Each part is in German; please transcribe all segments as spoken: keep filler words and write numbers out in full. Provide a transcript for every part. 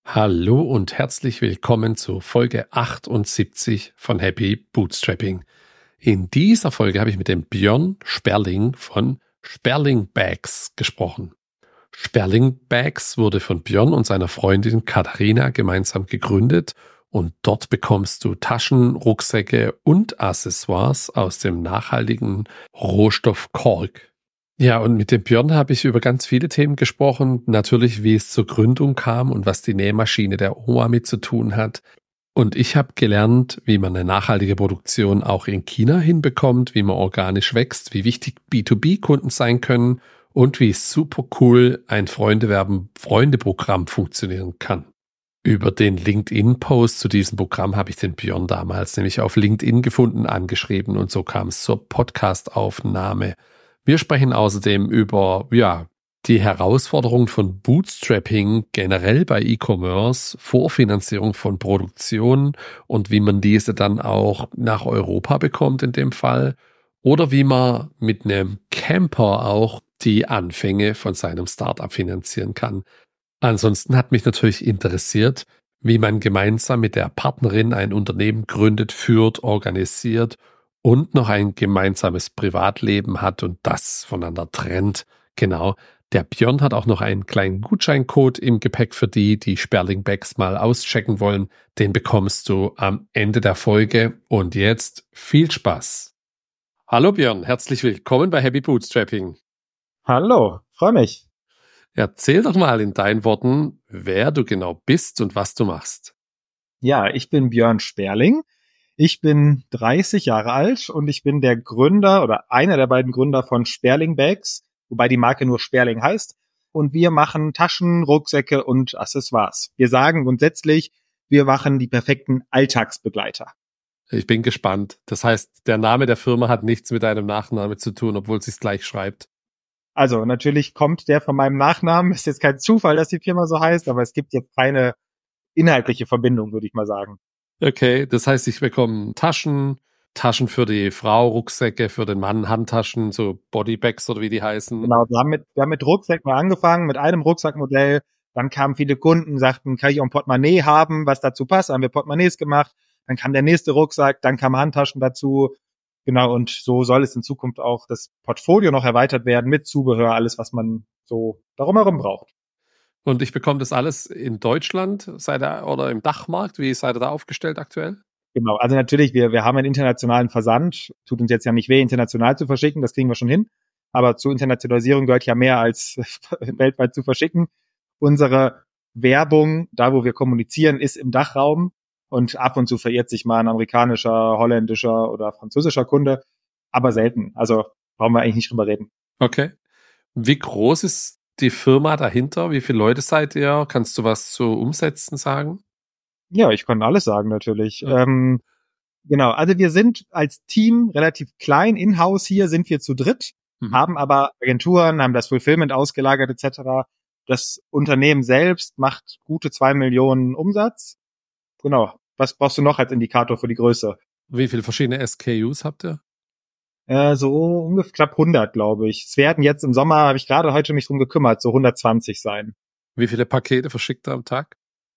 Hallo und herzlich willkommen zu Folge achtundsiebzig von Happy Bootstrapping. In dieser Folge habe ich mit dem Björn Sperling von Sperling Bags gesprochen. Sperling Bags wurde von Björn und seiner Freundin Katharina gemeinsam gegründet und dort bekommst du Taschen, Rucksäcke und Accessoires aus dem nachhaltigen Rohstoff Kork. Ja, und mit dem Björn habe ich über ganz viele Themen gesprochen. Natürlich, wie es zur Gründung kam und was die Nähmaschine der Oma mit zu tun hat. Und ich habe gelernt, wie man eine nachhaltige Produktion auch in China hinbekommt, wie man organisch wächst, wie wichtig B zwei B-Kunden sein können und wie super cool ein Freunde-werben-Freunde-Programm funktionieren kann. Über den LinkedIn-Post zu diesem Programm habe ich den Björn damals nämlich auf LinkedIn gefunden, angeschrieben und so kam es zur Podcast-Aufnahme. Wir sprechen außerdem über, ja, die Herausforderung von Bootstrapping generell bei E-Commerce, Vorfinanzierung von Produktion und wie man diese dann auch nach Europa bekommt in dem Fall oder wie man mit einem Camper auch die Anfänge von seinem Startup finanzieren kann. Ansonsten hat mich natürlich interessiert, wie man gemeinsam mit der Partnerin ein Unternehmen gründet, führt, organisiert und noch ein gemeinsames Privatleben hat und das voneinander trennt. Genau. Der Björn hat auch noch einen kleinen Gutscheincode im Gepäck für die, die Sperling Bags mal auschecken wollen. Den bekommst du am Ende der Folge. Und jetzt viel Spaß. Hallo Björn, herzlich willkommen bei Happy Bootstrapping. Hallo, freue mich. Erzähl doch mal in deinen Worten, wer du genau bist und was du machst. Ja, ich bin Björn Sperling. Ich bin dreißig Jahre alt und ich bin der Gründer oder einer der beiden Gründer von Sperling Bags, wobei die Marke nur Sperling heißt. Und wir machen Taschen, Rucksäcke und Accessoires. Wir sagen grundsätzlich, wir machen die perfekten Alltagsbegleiter. Ich bin gespannt. Das heißt, der Name der Firma hat nichts mit deinem Nachnamen zu tun, obwohl es sich gleich schreibt. Also natürlich kommt der von meinem Nachnamen. Ist jetzt kein Zufall, dass die Firma so heißt, aber es gibt jetzt keine inhaltliche Verbindung, würde ich mal sagen. Okay, das heißt, ich bekomme Taschen, Taschen für die Frau, Rucksäcke für den Mann, Handtaschen, so Bodybags oder wie die heißen. Genau, wir haben mit, wir haben mit Rucksäcken angefangen, mit einem Rucksackmodell. Dann kamen viele Kunden, sagten, kann ich auch ein Portemonnaie haben, was dazu passt. Dann haben wir Portemonnaies gemacht. Dann kam der nächste Rucksack, dann kamen Handtaschen dazu. Genau, und so soll es in Zukunft auch das Portfolio noch erweitert werden mit Zubehör, alles, was man so darum herum braucht. Und ich bekomme das alles in Deutschland seid ihr, oder im Dachmarkt? Wie seid ihr da aufgestellt aktuell? Genau, also natürlich, wir, wir haben einen internationalen Versand. Tut uns jetzt ja nicht weh, international zu verschicken, das kriegen wir schon hin. Aber zur Internationalisierung gehört ja mehr als weltweit zu verschicken. Unsere Werbung, da wo wir kommunizieren, ist im Dachraum. Und ab und zu verirrt sich mal ein amerikanischer, holländischer oder französischer Kunde, aber selten. Also brauchen wir eigentlich nicht drüber reden. Okay. Wie groß ist die Firma dahinter? Wie viele Leute seid ihr? Kannst du was zu Umsätzen sagen? Ja, ich kann alles sagen natürlich. Ja. Ähm, genau, also wir sind als Team relativ klein. In-house hier sind wir zu dritt, mhm. haben aber Agenturen, haben das Fulfillment ausgelagert et cetera. Das Unternehmen selbst macht gute zwei Millionen Umsatz. Genau. Was brauchst du noch als Indikator für die Größe? Wie viele verschiedene S K Us habt ihr? Äh, so ungefähr knapp hundert, glaube ich. Es werden jetzt im Sommer, habe ich gerade heute mich drum gekümmert, so hundertzwanzig sein. Wie viele Pakete verschickt ihr am Tag?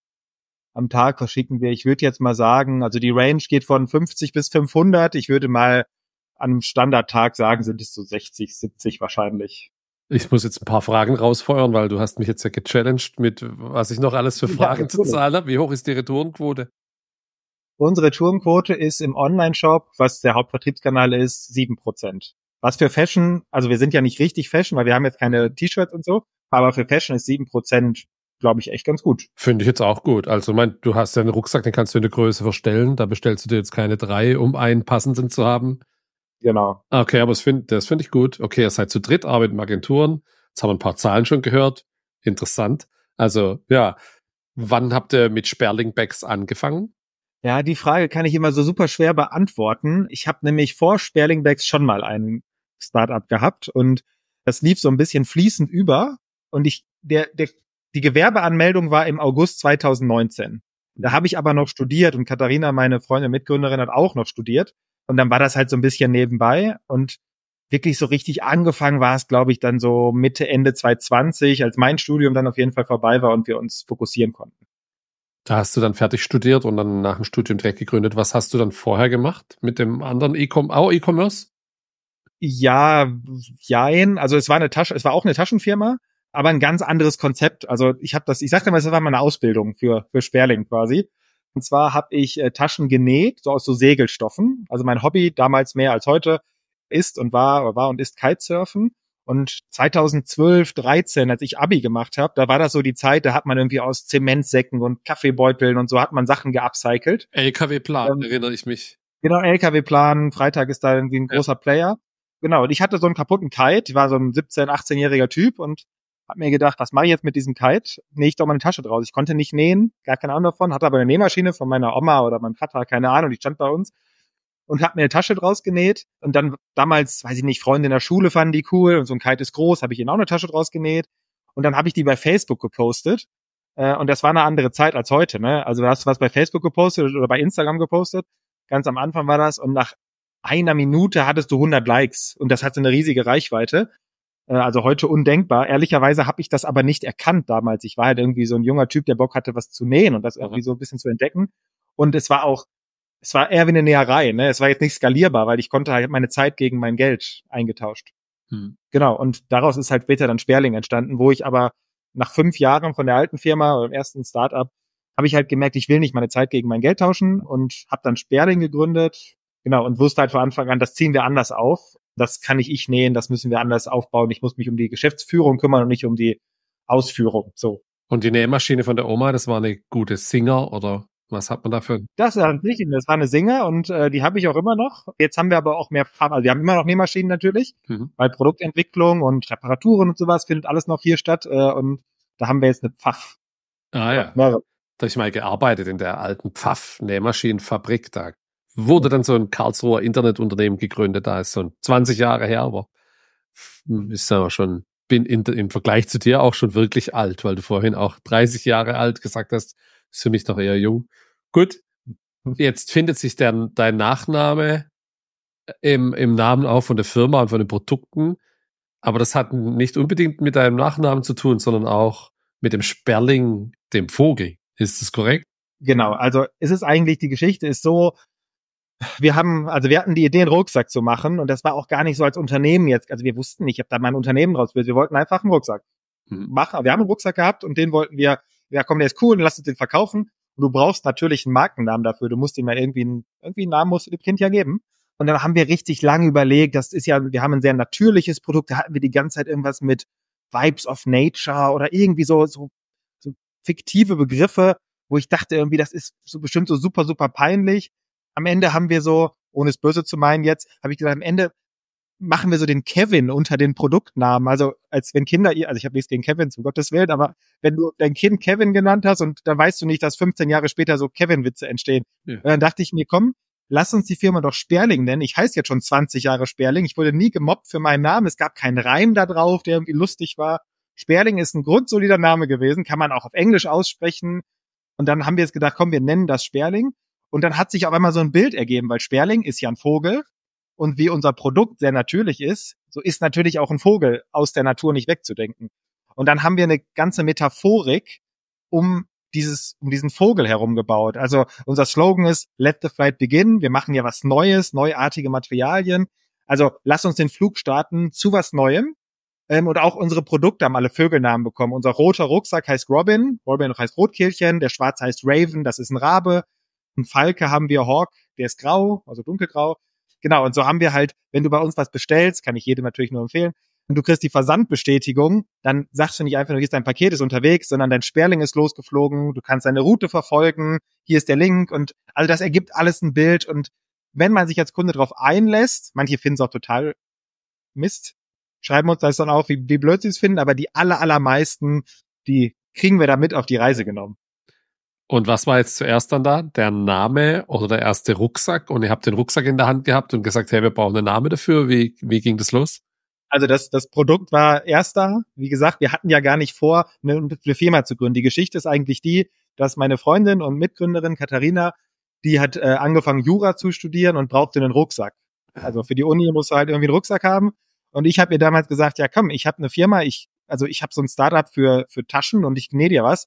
Am Tag verschicken wir, ich würde jetzt mal sagen, also die Range geht von fünfzig bis fünfhundert. Ich würde mal an einem Standardtag sagen, sind es so sechzig, siebzig wahrscheinlich. Ich muss jetzt ein paar Fragen rausfeuern, weil du hast mich jetzt ja gechallenged mit, was ich noch alles für Fragen ja, zu zahlen habe. Wie hoch ist die Retourenquote? Unsere Retourenquote ist im Online-Shop, was der Hauptvertriebskanal ist, sieben Prozent. Was für Fashion, also wir sind ja nicht richtig Fashion, weil wir haben jetzt keine T-Shirts und so, aber für Fashion ist sieben Prozent, glaube ich, echt ganz gut. Finde ich jetzt auch gut. Also mein, du hast ja einen Rucksack, den kannst du in der Größe verstellen. Da bestellst du dir jetzt keine drei, um einen passenden zu haben. Genau. Okay, aber das finde das find ich gut. Okay, ihr seid zu dritt, arbeitet in Agenturen. Jetzt haben wir ein paar Zahlen schon gehört. Interessant. Also, ja. Wann habt ihr mit Sperling Bags angefangen? Ja, die Frage kann ich immer so super schwer beantworten. Ich habe nämlich vor Sperling Bags schon mal ein Startup gehabt und das lief so ein bisschen fließend über. Und ich, der, der, die Gewerbeanmeldung war im August zweitausendneunzehn. Da habe ich aber noch studiert und Katharina, meine Freundin, Mitgründerin, hat auch noch studiert. Und dann war das halt so ein bisschen nebenbei und wirklich so richtig angefangen war es, glaube ich, dann so Mitte, Ende zweitausendzwanzig, als mein Studium dann auf jeden Fall vorbei war und wir uns fokussieren konnten. Da hast du dann fertig studiert und dann nach dem Studium direkt gegründet. Was hast du dann vorher gemacht mit dem anderen E-Com- auch E-Commerce? Ja, jein. Also es war eine Tasche, es war auch eine Taschenfirma, aber ein ganz anderes Konzept. Also ich habe das, ich sagte mal, das war meine Ausbildung für für Sperling quasi. Und zwar habe ich äh, Taschen genäht, so aus so Segelstoffen. Also mein Hobby damals mehr als heute ist und war oder war und ist Kitesurfen. Und zweitausendzwölf, dreizehn, als ich Abi gemacht habe, da war das so die Zeit, da hat man irgendwie aus Zementsäcken und Kaffeebeuteln und so hat man Sachen geupcycelt. L K W-Plan, Ähm, erinnere ich mich. Genau, L K W-Plan, Freitag ist da irgendwie ein Ja. großer Player. Genau, und ich hatte so einen kaputten Kite, ich war so ein siebzehn-, achtzehnjähriger Typ und hab mir gedacht, was mache ich jetzt mit diesem Kite? Nähe ich doch mal eine Tasche draus. Ich konnte nicht nähen, gar keine Ahnung davon, hatte aber eine Nähmaschine von meiner Oma oder meinem Vater, keine Ahnung, die stand bei uns und hab mir eine Tasche draus genäht und dann damals, weiß ich nicht, Freunde in der Schule fanden die cool und so ein Kite ist groß, habe ich ihnen auch eine Tasche draus genäht und dann habe ich die bei Facebook gepostet äh, und das war eine andere Zeit als heute, ne? Also da hast du was bei Facebook gepostet oder bei Instagram gepostet, ganz am Anfang war das und nach einer Minute hattest du hundert Likes und das hatte eine riesige Reichweite. Äh, also heute undenkbar. Ehrlicherweise habe ich das aber nicht erkannt damals. Ich war halt irgendwie so ein junger Typ, der Bock hatte, was zu nähen und das irgendwie so ein bisschen zu entdecken. Und es war auch, es war eher wie eine Näherei, ne? Es war jetzt nicht skalierbar, weil ich konnte halt meine Zeit gegen mein Geld eingetauscht. Hm. Genau. Und daraus ist halt später dann Sperling entstanden, wo ich aber nach fünf Jahren von der alten Firma oder dem ersten Startup habe ich halt gemerkt, ich will nicht meine Zeit gegen mein Geld tauschen und habe dann Sperling gegründet. Genau, und wusste halt von Anfang an, das ziehen wir anders auf. Das kann nicht ich nähen, das müssen wir anders aufbauen. Ich muss mich um die Geschäftsführung kümmern und nicht um die Ausführung. So. Und die Nähmaschine von der Oma, das war eine gute Singer oder was hat man dafür? Das ist halt richtig. Das war eine Singer und äh, die habe ich auch immer noch. Jetzt haben wir aber auch mehr Farben. Also wir haben immer noch Nähmaschinen natürlich, Mhm. weil Produktentwicklung und Reparaturen und sowas findet alles noch hier statt. Äh, und da haben wir jetzt eine Pfaff. Ah ja, Ja. da habe ich mal gearbeitet in der alten Pfaff-Nähmaschinenfabrik. Da wurde dann so ein Karlsruher Internetunternehmen gegründet. Da ist so ein zwanzig Jahre her, aber ist aber schon, bin in, im Vergleich zu dir auch schon wirklich alt, weil du vorhin auch dreißig Jahre alt gesagt hast. Ist für mich doch eher jung. Gut, jetzt findet sich der, dein Nachname im, im Namen auch von der Firma und von den Produkten. Aber das hat nicht unbedingt mit deinem Nachnamen zu tun, sondern auch mit dem Sperling, dem Vogel. Ist das korrekt? Genau, also es ist eigentlich, die Geschichte ist so, wir haben, also wir hatten die Idee, einen Rucksack zu machen und das war auch gar nicht so als Unternehmen jetzt, also wir wussten nicht, ich habe da mein Unternehmen draus, wir wollten einfach einen Rucksack Hm. machen, wir haben einen Rucksack gehabt und den wollten wir, ja komm, der ist cool, lass uns den verkaufen und du brauchst natürlich einen Markennamen dafür, du musst ihm mal irgendwie einen, irgendwie einen Namen musst du dem Kind ja geben und dann haben wir richtig lange überlegt, das ist ja, wir haben ein sehr natürliches Produkt, da hatten wir die ganze Zeit irgendwas mit Vibes of Nature oder irgendwie so, so, so fiktive Begriffe, wo ich dachte irgendwie, das ist so bestimmt so super, super peinlich. Am Ende haben wir so, ohne es böse zu meinen jetzt, habe ich gesagt, am Ende machen wir so den Kevin unter den Produktnamen. Also als wenn Kinder, also ich habe nichts gegen Kevin, um Gottes Willen, aber wenn du dein Kind Kevin genannt hast und dann weißt du nicht, dass fünfzehn Jahre später so Kevin-Witze entstehen. Ja. Und dann dachte ich mir, komm, lass uns die Firma doch Sperling nennen. Ich heiße jetzt schon zwanzig Jahre Sperling. Ich wurde nie gemobbt für meinen Namen. Es gab keinen Reim da drauf, der irgendwie lustig war. Sperling ist ein grundsolider Name gewesen, kann man auch auf Englisch aussprechen. Und dann haben wir jetzt gedacht, komm, wir nennen das Sperling. Und dann hat sich auf einmal so ein Bild ergeben, weil Sperling ist ja ein Vogel. Und wie unser Produkt sehr natürlich ist, so ist natürlich auch ein Vogel aus der Natur nicht wegzudenken. Und dann haben wir eine ganze Metaphorik um dieses, um diesen Vogel herum gebaut. Also unser Slogan ist Let the flight begin. Wir machen ja was Neues, neuartige Materialien. Also lass uns den Flug starten zu was Neuem. Ähm, und auch unsere Produkte haben alle Vögelnamen bekommen. Unser roter Rucksack heißt Robin. Robin heißt Rotkehlchen. Der schwarze heißt Raven. Das ist ein Rabe. Ein Falke haben wir Hawk. Der ist grau, also dunkelgrau. Genau, und so haben wir halt, wenn du bei uns was bestellst, kann ich jedem natürlich nur empfehlen, und du kriegst die Versandbestätigung, dann sagst du nicht einfach, nur, dein Paket ist unterwegs, sondern dein Sperling ist losgeflogen, du kannst deine Route verfolgen, hier ist der Link und also das ergibt alles ein Bild und wenn man sich als Kunde darauf einlässt, manche finden es auch total Mist, schreiben uns das dann auf, wie, wie blöd sie es finden, aber die aller, allermeisten, die kriegen wir da mit auf die Reise genommen. Und was war jetzt zuerst dann da? Der Name oder der erste Rucksack? Und ihr habt den Rucksack in der Hand gehabt und gesagt, hey, wir brauchen einen Namen dafür. Wie, wie ging das los? Also das, das Produkt war erst da. Wie gesagt, wir hatten ja gar nicht vor, eine, eine Firma zu gründen. Die Geschichte ist eigentlich die, dass meine Freundin und Mitgründerin Katharina, die hat äh, angefangen, Jura zu studieren und brauchte einen Rucksack. Also für die Uni muss sie halt irgendwie einen Rucksack haben. Und ich habe ihr damals gesagt, ja komm, ich habe eine Firma, ich also ich habe so ein Startup für für Taschen und ich nähe dir was.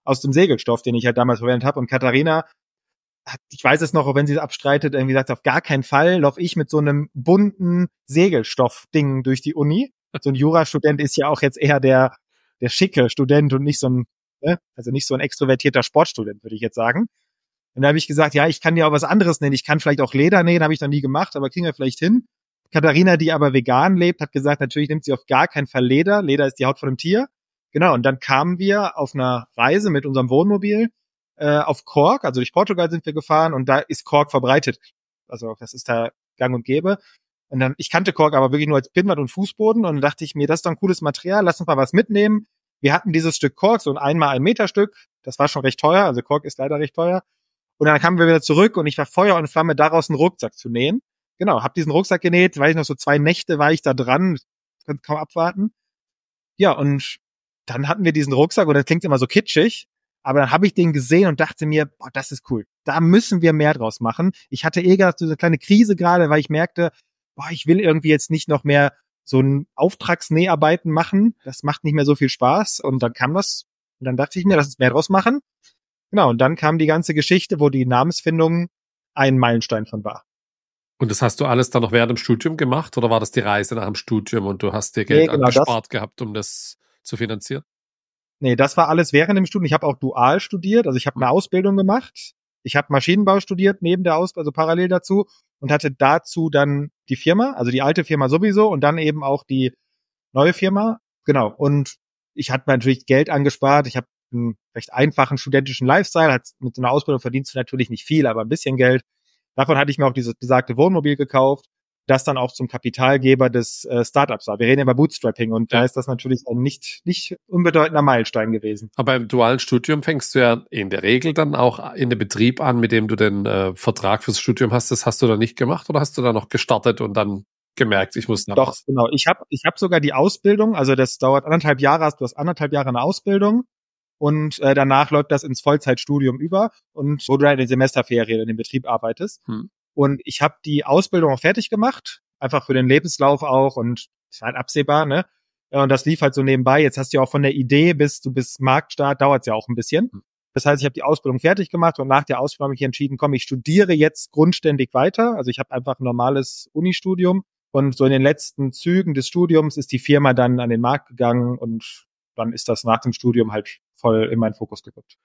aus dem Segelstoff, den ich halt damals verwendet habe. Und Katharina, hat, ich weiß es noch, auch wenn sie es abstreitet, irgendwie sagt, auf gar keinen Fall laufe ich mit so einem bunten Segelstoff-Ding durch die Uni. So ein Jurastudent ist ja auch jetzt eher der, der schicke Student und nicht so ein, ne? Also nicht so ein extrovertierter Sportstudent, würde ich jetzt sagen. Und da habe ich gesagt, ja, ich kann dir auch was anderes nähen. Ich kann vielleicht auch Leder nähen, habe ich noch nie gemacht, aber kriegen wir vielleicht hin. Katharina, die aber vegan lebt, hat gesagt, natürlich nimmt sie auf gar keinen Fall Leder. Leder ist die Haut von einem Tier. Genau, und dann kamen wir auf einer Reise mit unserem Wohnmobil äh, auf Cork, also durch Portugal sind wir gefahren und da ist Cork verbreitet. Also das ist da gang und gäbe. Und dann, ich kannte Cork aber wirklich nur als Pinnwand und Fußboden und dann dachte ich mir, das ist doch ein cooles Material, lass uns mal was mitnehmen. Wir hatten dieses Stück Cork, so ein einmal ein Meter Stück, das war schon recht teuer, also Cork ist leider recht teuer. Und dann kamen wir wieder zurück und ich war Feuer und Flamme, daraus einen Rucksack zu nähen. Genau, hab diesen Rucksack genäht, weiß ich noch, so zwei Nächte war ich da dran, konnte kaum abwarten. Ja, und dann hatten wir diesen Rucksack und das klingt immer so kitschig, aber dann habe ich den gesehen und dachte mir, boah, das ist cool. Da müssen wir mehr draus machen. Ich hatte eh gerade so eine kleine Krise gerade, weil ich merkte, boah, ich will irgendwie jetzt nicht noch mehr so ein Auftragsnäharbeiten machen. Das macht nicht mehr so viel Spaß. Und dann kam das, und dann dachte ich mir, lass uns mehr draus machen. Genau, und dann kam die ganze Geschichte, wo die Namensfindung ein Meilenstein von war. Und das hast du alles dann noch während dem Studium gemacht oder war das die Reise nach dem Studium und du hast dir Geld Nee, genau angespart das. gehabt, um das zu finanzieren? Nee, das war alles während dem Studium. Ich habe auch dual studiert, also ich habe eine Ausbildung gemacht. Ich habe Maschinenbau studiert neben der Ausbildung, also parallel dazu und hatte dazu dann die Firma, also die alte Firma sowieso und dann eben auch die neue Firma. Genau. Und ich hatte natürlich Geld angespart. Ich habe einen recht einfachen studentischen Lifestyle. Hat, mit so einer Ausbildung verdienst du natürlich nicht viel, aber ein bisschen Geld. Davon hatte ich mir auch dieses besagte Wohnmobil gekauft, das dann auch zum Kapitalgeber des äh, Startups war. Wir reden ja über Bootstrapping und ja. Da ist das natürlich ein nicht nicht unbedeutender Meilenstein gewesen. Aber im dualen Studium fängst du ja in der Regel dann auch in den Betrieb an, mit dem du den äh, Vertrag fürs Studium hast. Das hast du da nicht gemacht oder hast du da noch gestartet und dann gemerkt, ich muss nach Doch, was? genau. Ich habe ich hab sogar die Ausbildung, also das dauert anderthalb Jahre, hast du hast anderthalb Jahre eine Ausbildung und äh, danach läuft das ins Vollzeitstudium über und wo du dann in den Semesterferien in dem Betrieb arbeitest. Hm. Und ich habe die Ausbildung auch fertig gemacht, einfach für den Lebenslauf auch und ist halt absehbar, ne? Und das lief halt so nebenbei. Jetzt hast du ja auch von der Idee bis du bis Marktstart, dauert's ja auch ein bisschen. Das heißt, ich habe die Ausbildung fertig gemacht und nach der Ausbildung habe ich entschieden, komm, ich studiere jetzt grundständig weiter. Also ich habe einfach ein normales Unistudium und so in den letzten Zügen des Studiums ist die Firma dann an den Markt gegangen und dann ist das nach dem Studium halt voll in meinen Fokus gerückt.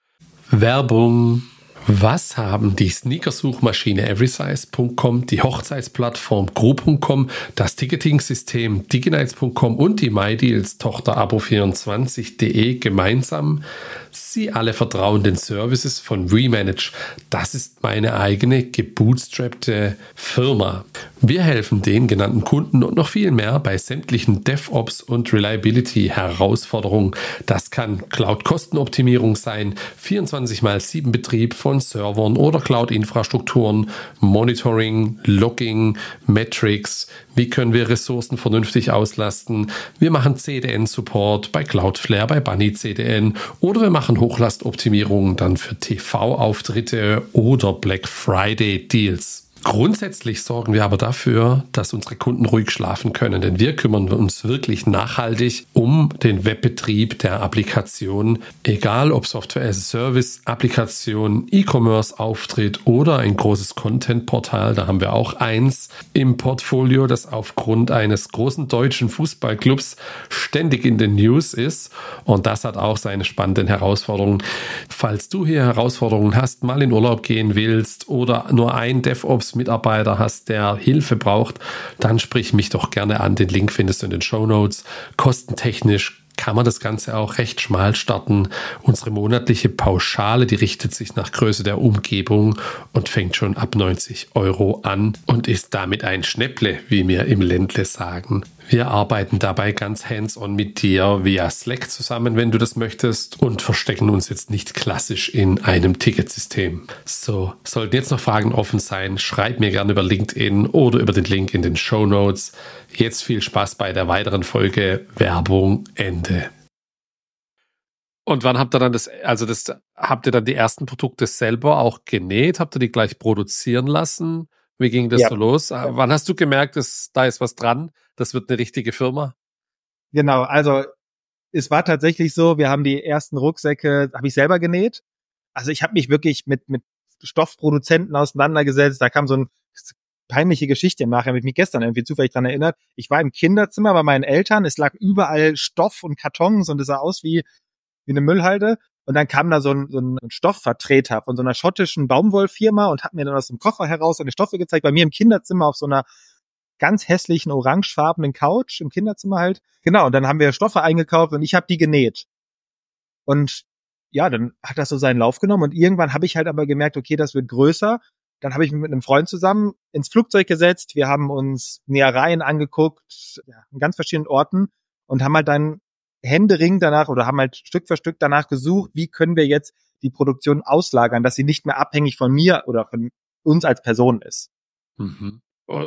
Werbung. Was haben die Sneakersuchmaschine everysize punkt com, die Hochzeitsplattform gro punkt com, das Ticketing-System diginites punkt com und die MyDeals Tochter abo vierundzwanzig punkt de gemeinsam? Sie alle vertrauen den Services von Remanage. Das ist meine eigene gebootstrappte Firma. Wir helfen den genannten Kunden und noch viel mehr bei sämtlichen DevOps und Reliability-Herausforderungen. Das kann Cloud-Kostenoptimierung sein, vierundzwanzig mal sieben Betrieb von Servern oder Cloud-Infrastrukturen, Monitoring, Logging, Metrics. Wie können wir Ressourcen vernünftig auslasten? Wir machen C D N-Support bei Cloudflare, bei Bunny C D N oder wir machen Hochlastoptimierungen dann für T V-Auftritte oder Black Friday-Deals. Grundsätzlich sorgen wir aber dafür, dass unsere Kunden ruhig schlafen können, denn wir kümmern uns wirklich nachhaltig um den Webbetrieb der Applikation, egal ob Software as a Service, Applikation, E-Commerce-Auftritt oder ein großes Content-Portal. Da haben wir auch eins im Portfolio, das aufgrund eines großen deutschen Fußballclubs ständig in den News ist und das hat auch seine spannenden Herausforderungen. Falls du hier Herausforderungen hast, mal in Urlaub gehen willst oder nur ein DevOps Mitarbeiter hast, der Hilfe braucht, dann sprich mich doch gerne an. Den Link findest du in den Shownotes. Kostentechnisch kann man das Ganze auch recht schmal starten. Unsere monatliche Pauschale, die richtet sich nach Größe der Umgebung und fängt schon ab neunzig Euro an und ist damit ein Schnäpple, wie wir im Ländle sagen. Wir arbeiten dabei ganz hands-on mit dir via Slack zusammen, wenn du das möchtest, und verstecken uns jetzt nicht klassisch in einem Ticketsystem. So, sollten jetzt noch Fragen offen sein, schreib mir gerne über LinkedIn oder über den Link in den Shownotes. Jetzt viel Spaß bei der weiteren Folge. Werbung Ende. Und wann habt ihr dann das, also das, habt ihr dann die ersten Produkte selber auch genäht? Habt ihr die gleich produzieren lassen? Wie ging das ja. so los? Ja. Wann hast du gemerkt, dass da ist was dran? Das wird eine richtige Firma? Genau, also es war tatsächlich so, wir haben die ersten Rucksäcke, habe ich selber genäht. Also ich habe mich wirklich mit mit Stoffproduzenten auseinandergesetzt. Da kam so eine peinliche Geschichte im Nachhinein, habe ich mich gestern irgendwie zufällig dran erinnert. Ich war im Kinderzimmer bei meinen Eltern, es lag überall Stoff und Kartons und es sah aus wie wie eine Müllhalde. Und dann kam da so ein, so ein Stoffvertreter von so einer schottischen Baumwollfirma und hat mir dann aus dem Koffer heraus seine Stoffe gezeigt, bei mir im Kinderzimmer auf so einer ganz hässlichen orangefarbenen Couch im Kinderzimmer halt. Genau, und dann haben wir Stoffe eingekauft und ich habe die genäht. Und ja, dann hat das so seinen Lauf genommen und irgendwann habe ich halt aber gemerkt, okay, das wird größer. Dann habe ich mich mit einem Freund zusammen ins Flugzeug gesetzt. Wir haben uns Nähereien angeguckt, ja, an ganz verschiedenen Orten und haben halt dann händeringend danach oder haben halt Stück für Stück danach gesucht, wie können wir jetzt die Produktion auslagern, dass sie nicht mehr abhängig von mir oder von uns als Person ist. Mhm.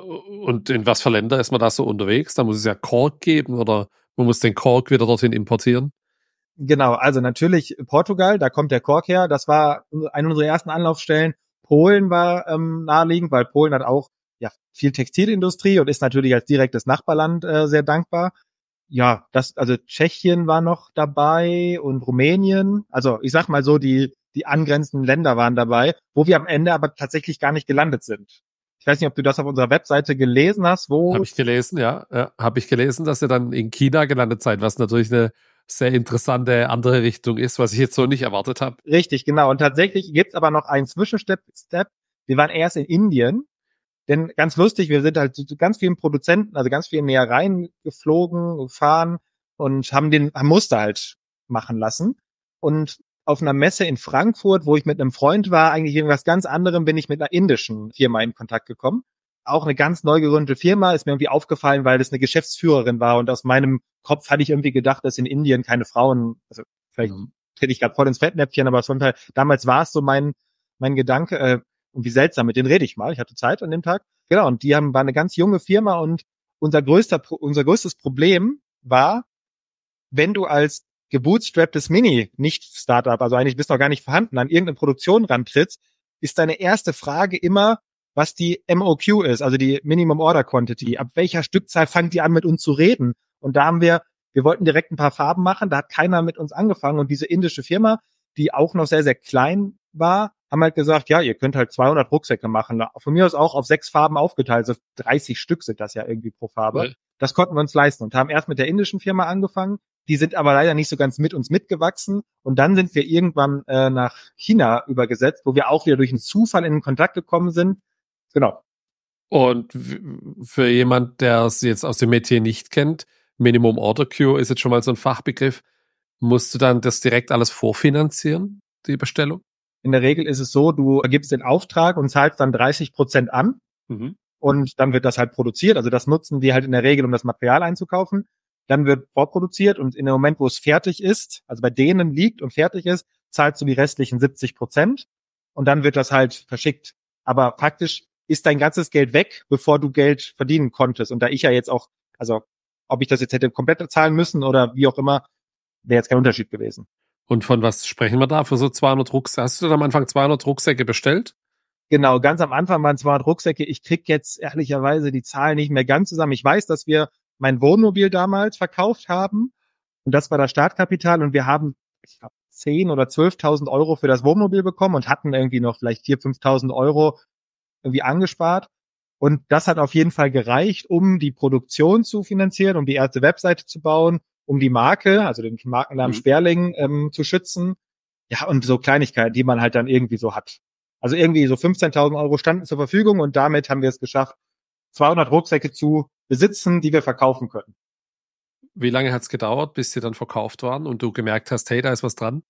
Und in was für Länder ist man da so unterwegs? Da muss es ja Kork geben oder man muss den Kork wieder dorthin importieren? Genau, also natürlich Portugal, da kommt der Kork her. Das war eine unserer ersten Anlaufstellen. Polen war ähm, naheliegend, weil Polen hat auch ja viel Textilindustrie und ist natürlich als direktes Nachbarland äh, sehr dankbar. Ja, das, also Tschechien war noch dabei und Rumänien. Also ich sag mal so, die die angrenzenden Länder waren dabei, wo wir am Ende aber tatsächlich gar nicht gelandet sind. Ich weiß nicht, ob du das auf unserer Webseite gelesen hast, wo... Habe ich gelesen, ja. ja Habe ich gelesen, dass ihr dann in China gelandet seid, was natürlich eine sehr interessante andere Richtung ist, was ich jetzt so nicht erwartet habe. Richtig, genau. Und tatsächlich gibt's aber noch einen Zwischenstep. Step. Wir waren erst in Indien. Denn ganz lustig, wir sind halt zu ganz vielen Produzenten, also ganz vielen Nähereien geflogen, gefahren und haben den haben Muster halt machen lassen. Und auf einer Messe in Frankfurt, wo ich mit einem Freund war, eigentlich irgendwas ganz anderem, bin ich mit einer indischen Firma in Kontakt gekommen. Auch eine ganz neu gegründete Firma, ist mir irgendwie aufgefallen, weil das eine Geschäftsführerin war und aus meinem Kopf hatte ich irgendwie gedacht, dass in Indien keine Frauen, also vielleicht Mhm. trete ich gerade voll ins Fettnäpfchen, aber zum Teil, damals war es so mein mein Gedanke, äh, und wie seltsam, mit denen rede ich mal. Ich hatte Zeit an dem Tag. Genau, und die haben, war eine ganz junge Firma und unser größter, unser größtes Problem war, wenn du als gebootstrapptes Mini, nicht Startup, also eigentlich bist noch gar nicht vorhanden, an irgendeine Produktion rantrittst, ist deine erste Frage immer, was die M O Q ist, also die Minimum Order Quantity. Ab welcher Stückzahl fangt die an, mit uns zu reden? Und da haben wir, wir wollten direkt ein paar Farben machen, da hat keiner mit uns angefangen und diese indische Firma, die auch noch sehr, sehr klein war, haben halt gesagt, ja, ihr könnt halt zweihundert Rucksäcke machen. Von mir aus auch auf sechs Farben aufgeteilt, also dreißig Stück sind das ja irgendwie pro Farbe. Ja. Das konnten wir uns leisten und haben erst mit der indischen Firma angefangen. Die sind aber leider nicht so ganz mit uns mitgewachsen. Und dann sind wir irgendwann äh, nach China übergesetzt, wo wir auch wieder durch einen Zufall in Kontakt gekommen sind. Genau. Und für jemand, der es jetzt aus dem Metier nicht kennt, Minimum Order Queue ist jetzt schon mal so ein Fachbegriff. Musst du dann das direkt alles vorfinanzieren, die Bestellung? In der Regel ist es so, du gibst den Auftrag und zahlst dann dreißig Prozent an. Mhm. Und dann wird das halt produziert. Also das nutzen die halt in der Regel, um das Material einzukaufen. Dann wird vorproduziert und in dem Moment, wo es fertig ist, also bei denen liegt und fertig ist, zahlst du die restlichen siebzig Prozent und dann wird das halt verschickt. Aber praktisch ist dein ganzes Geld weg, bevor du Geld verdienen konntest. Und da ich ja jetzt auch, also ob ich das jetzt hätte komplett zahlen müssen oder wie auch immer, wäre jetzt kein Unterschied gewesen. Und von was sprechen wir da für so zweihundert Rucksäcke? Hast du dann am Anfang zweihundert Rucksäcke bestellt? Genau, ganz am Anfang waren zweihundert Rucksäcke. Ich krieg jetzt ehrlicherweise die Zahlen nicht mehr ganz zusammen. Ich weiß, dass wir mein Wohnmobil damals verkauft haben und das war das Startkapital und wir haben, ich glaube, zehn oder zwölftausend Euro für das Wohnmobil bekommen und hatten irgendwie noch vielleicht viertausend, fünftausend Euro irgendwie angespart. Und das hat auf jeden Fall gereicht, um die Produktion zu finanzieren, um die erste Webseite zu bauen, um die Marke, also den Markennamen mhm. Sperling ähm, zu schützen. Ja, und so Kleinigkeiten, die man halt dann irgendwie so hat. Also irgendwie so fünfzehntausend Euro standen zur Verfügung und damit haben wir es geschafft, zweihundert Rucksäcke zu besitzen, die wir verkaufen können. Wie lange hat es gedauert, bis sie dann verkauft waren und du gemerkt hast, hey, da ist was dran?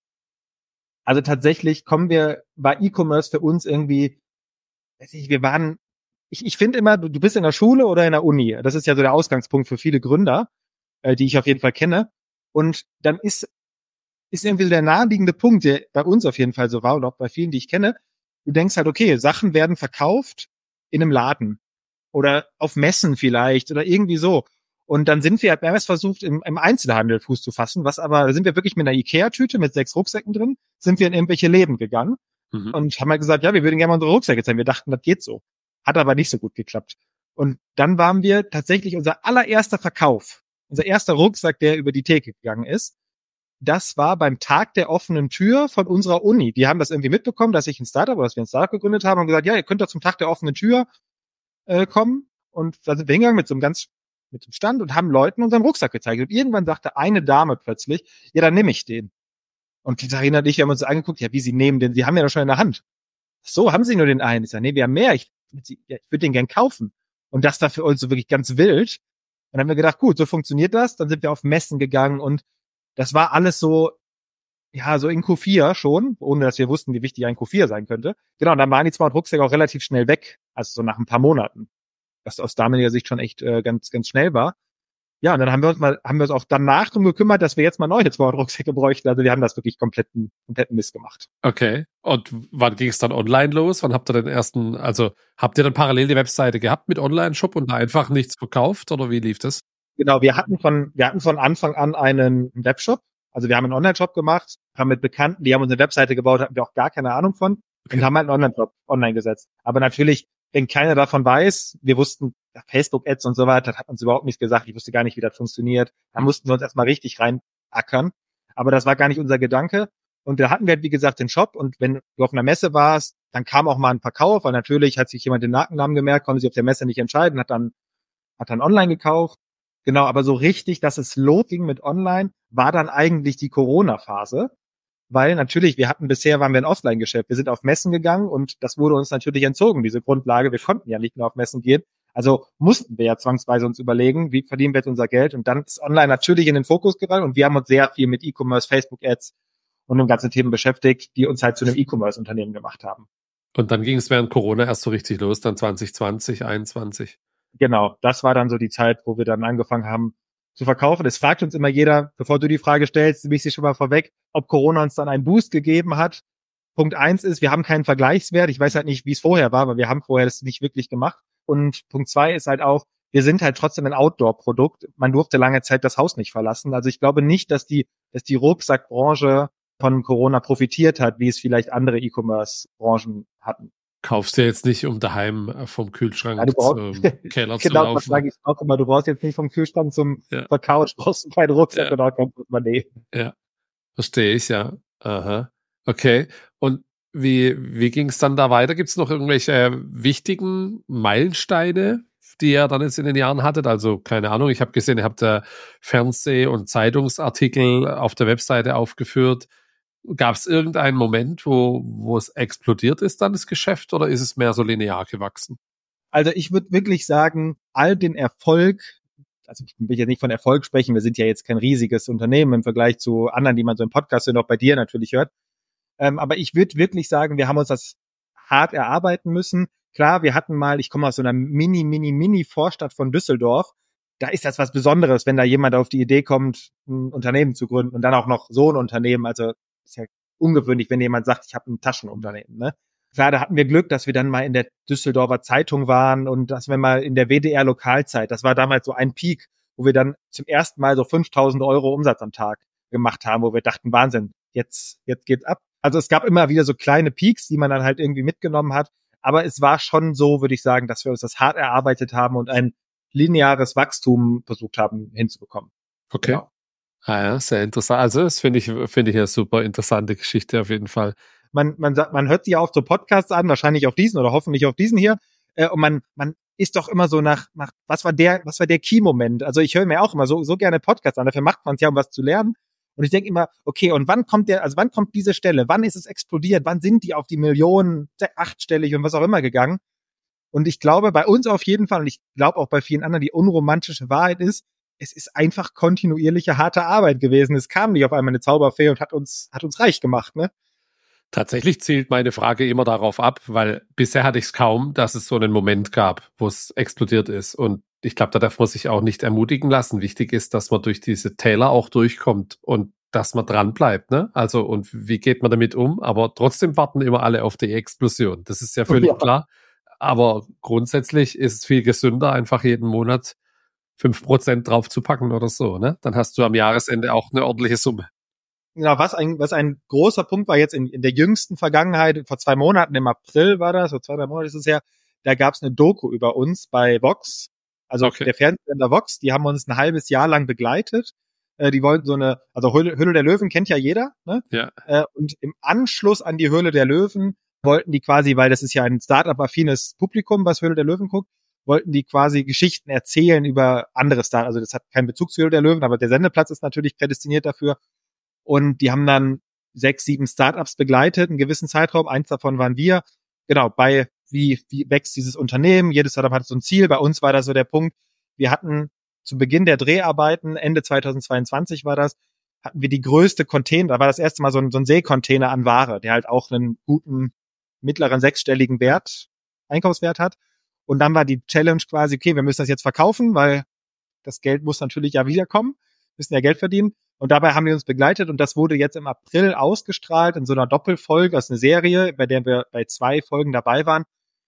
Also tatsächlich kommen wir, war E-Commerce für uns irgendwie, weiß ich, wir waren, ich, ich finde immer, du, du bist in der Schule oder in der Uni. Das ist ja so der Ausgangspunkt für viele Gründer, äh, die ich auf jeden Fall kenne. Und dann ist, ist irgendwie der naheliegende Punkt, der bei uns auf jeden Fall so war und auch bei vielen, die ich kenne. Du denkst halt, okay, Sachen werden verkauft in einem Laden oder auf Messen vielleicht oder irgendwie so. Und dann sind wir, wir haben es versucht, im, im Einzelhandel Fuß zu fassen, was aber, da sind wir wirklich mit einer Ikea-Tüte mit sechs Rucksäcken drin, sind wir in irgendwelche Läden gegangen mhm. und haben halt gesagt, ja, wir würden gerne mal unsere Rucksäcke zeigen. Wir dachten, das geht so. Hat aber nicht so gut geklappt. Und dann waren wir tatsächlich unser allererster Verkauf, unser erster Rucksack, der über die Theke gegangen ist, das war beim Tag der offenen Tür von unserer Uni. Die haben das irgendwie mitbekommen, dass ich ein Startup oder dass wir ein Startup gegründet haben und gesagt, ja, ihr könnt doch zum Tag der offenen Tür äh, kommen. Und da sind wir hingegangen mit so einem ganz, mit dem Stand und haben Leuten unseren Rucksack gezeigt. Und irgendwann sagte eine Dame plötzlich, ja, dann nehme ich den. Und Katharina und ich, wir haben uns so angeguckt, ja, wie, Sie nehmen den? Sie haben ja doch schon in der Hand. So, haben Sie nur den einen? Ich sage, nee, wir haben mehr. Ich, ich würde den gern kaufen. Und das war für uns so wirklich ganz wild. Und dann haben wir gedacht, gut, so funktioniert das. Dann sind wir auf Messen gegangen und das war alles so, ja, so in Q vier schon, ohne dass wir wussten, wie wichtig ein Q vier sein könnte. Genau, und dann waren die Smart Rucksäcke auch relativ schnell weg, also so nach ein paar Monaten. Was aus damaliger Sicht schon echt äh, ganz, ganz schnell war. Ja, und dann haben wir uns mal, haben wir uns auch danach drum gekümmert, dass wir jetzt mal neue Smart Rucksäcke bräuchten. Also wir haben das wirklich kompletten, kompletten Mist gemacht. Okay. Und wann ging es dann online los? Wann habt ihr den ersten, also habt ihr dann parallel die Webseite gehabt mit Online-Shop und da einfach nichts verkauft oder wie lief das? Genau, wir hatten von, wir hatten von Anfang an einen Webshop. Also wir haben einen Online-Shop gemacht, haben mit Bekannten, die haben unsere Webseite gebaut, hatten wir auch gar keine Ahnung von und haben halt einen Online-Shop online gesetzt. Aber natürlich, wenn keiner davon weiß, wir wussten Facebook-Ads und so weiter, das hat uns überhaupt nichts gesagt. Ich wusste gar nicht, wie das funktioniert. Da mussten wir uns erstmal richtig reinackern. Aber das war gar nicht unser Gedanke. Und da hatten wir, wie gesagt, den Shop. Und wenn du auf einer Messe warst, dann kam auch mal ein Verkauf, weil natürlich hat sich jemand den Markennamen gemerkt, konnte sich auf der Messe nicht entscheiden, hat dann, hat dann online gekauft. Genau, aber so richtig, dass es losging mit online, war dann eigentlich die Corona-Phase. Weil natürlich, wir hatten bisher, waren wir ein Offline-Geschäft. Wir sind auf Messen gegangen und das wurde uns natürlich entzogen, diese Grundlage. Wir konnten ja nicht mehr auf Messen gehen. Also mussten wir ja zwangsweise uns überlegen, wie verdienen wir jetzt unser Geld? Und dann ist online natürlich in den Fokus geraten und wir haben uns sehr viel mit E-Commerce, Facebook-Ads und den ganzen Themen beschäftigt, die uns halt zu einem E-Commerce-Unternehmen gemacht haben. Und dann ging es während Corona erst so richtig los, dann zwanzig zwanzig, einundzwanzig. Genau, das war dann so die Zeit, wo wir dann angefangen haben zu verkaufen. Es fragt uns immer jeder, bevor du die Frage stellst, nehme ich sie schon mal vorweg, ob Corona uns dann einen Boost gegeben hat. Punkt eins ist, wir haben keinen Vergleichswert. Ich weiß halt nicht, wie es vorher war, aber wir haben vorher das nicht wirklich gemacht. Und Punkt zwei ist halt auch, wir sind halt trotzdem ein Outdoor-Produkt. Man durfte lange Zeit das Haus nicht verlassen. Also ich glaube nicht, dass die, dass die Rucksackbranche von Corona profitiert hat, wie es vielleicht andere E-Commerce-Branchen hatten. Kaufst du jetzt nicht, um daheim vom Kühlschrank Ja, brauchst, zum Keller genau, zu laufen. das sage ich auch immer. Du brauchst jetzt nicht vom Kühlschrank zum Ja. Couch, brauchst du keinen Rucksack Ja. oder kein Portemonnaie. Ja, verstehe ich, ja. Aha. Okay. Und wie, wie ging es dann da weiter? Gibt es noch irgendwelche wichtigen Meilensteine, die ihr dann jetzt in den Jahren hattet? Also, keine Ahnung, ich habe gesehen, ihr habt da Fernseh- und Zeitungsartikel auf der Webseite aufgeführt. Gab es irgendeinen Moment, wo, wo es explodiert ist, dann das Geschäft, oder ist es mehr so linear gewachsen? Also ich würde wirklich sagen, all den Erfolg, also ich will jetzt nicht von Erfolg sprechen, wir sind ja jetzt kein riesiges Unternehmen im Vergleich zu anderen, die man so im Podcast und auch bei dir natürlich hört. Ähm, aber ich würde wirklich sagen, wir haben uns das hart erarbeiten müssen. Klar, wir hatten mal, ich komme aus so einer mini, mini, mini Vorstadt von Düsseldorf. Da ist das was Besonderes, wenn da jemand auf die Idee kommt, ein Unternehmen zu gründen und dann auch noch so ein Unternehmen. Also ist ja ungewöhnlich, wenn jemand sagt, ich habe ein Taschenunternehmen, ne? Klar, da hatten wir Glück, dass wir dann mal in der Düsseldorfer Zeitung waren und dass wir mal in der W D R Lokalzeit, das war damals so ein Peak, wo wir dann zum ersten Mal so fünftausend Euro Umsatz am Tag gemacht haben, wo wir dachten, Wahnsinn, jetzt, jetzt geht's ab. Also es gab immer wieder so kleine Peaks, die man dann halt irgendwie mitgenommen hat. Aber es war schon so, würde ich sagen, dass wir uns das hart erarbeitet haben und ein lineares Wachstum versucht haben hinzubekommen. Okay. Genau. Ah ja, sehr interessant. Also das finde ich, finde ich eine super interessante Geschichte auf jeden Fall. Man, man sagt, man hört sich ja auch so Podcasts an, wahrscheinlich auf diesen oder hoffentlich auf diesen hier. Äh, und man, man ist doch immer so nach, nach, was war der, was war der Key-Moment? Also ich höre mir auch immer so, so gerne Podcasts an. Dafür macht man es ja, um was zu lernen. Und ich denke immer, okay, und wann kommt der, also wann kommt diese Stelle? Wann ist es explodiert? Wann sind die auf die Millionen, achtstellig und was auch immer gegangen? Und ich glaube, bei uns auf jeden Fall, und ich glaube auch bei vielen anderen, die unromantische Wahrheit ist, es ist einfach kontinuierliche, harte Arbeit gewesen. Es kam nicht auf einmal eine Zauberfee und hat uns, hat uns reich gemacht, ne? Tatsächlich zielt meine Frage immer darauf ab, weil bisher hatte ich es kaum, dass es so einen Moment gab, wo es explodiert ist. Und ich glaube, da darf man sich auch nicht ermutigen lassen. Wichtig ist, dass man durch diese Täler auch durchkommt und dass man dran bleibt, ne? Also, und wie geht man damit um? Aber trotzdem warten immer alle auf die Explosion. Das ist ja völlig Ja. klar. Aber grundsätzlich ist es viel gesünder, einfach jeden Monat fünf Prozent drauf zu packen oder so, ne? Dann hast du am Jahresende auch eine ordentliche Summe. Genau, was ein, was ein großer Punkt war jetzt in, in der jüngsten Vergangenheit, vor zwei Monaten, im April war das, so zwei, drei Monate ist es her, da gab es eine Doku über uns bei Vox, also Okay. der Fernsehsender Vox, die haben uns ein halbes Jahr lang begleitet. Äh, die wollten so eine, also Höhle, Höhle der Löwen kennt ja jeder, ne? Ja. Äh, und im Anschluss an die Höhle der Löwen wollten die quasi, weil das ist ja ein Startup-affines Publikum, was Höhle der Löwen guckt, wollten die quasi Geschichten erzählen über andere Startups. Also das hat keinen Bezug zu Höhle der Löwen, aber der Sendeplatz ist natürlich prädestiniert dafür. Und die haben dann sechs, sieben Startups begleitet, einen gewissen Zeitraum. Eins davon waren wir. Genau, bei wie, wie wächst dieses Unternehmen. Jedes Startup hat so ein Ziel. Bei uns war das so der Punkt. Wir hatten zu Beginn der Dreharbeiten, Ende zweitausendzweiundzwanzig war das, hatten wir die größte Container, da war das erste Mal so ein, so ein Seekontainer an Ware, der halt auch einen guten, mittleren sechsstelligen Wert, Einkaufswert hat. Und dann war die Challenge quasi, okay, wir müssen das jetzt verkaufen, weil das Geld muss natürlich ja wiederkommen, müssen ja Geld verdienen. Und dabei haben die uns begleitet und das wurde jetzt im April ausgestrahlt in so einer Doppelfolge, das ist eine Serie, bei der wir bei zwei Folgen dabei waren.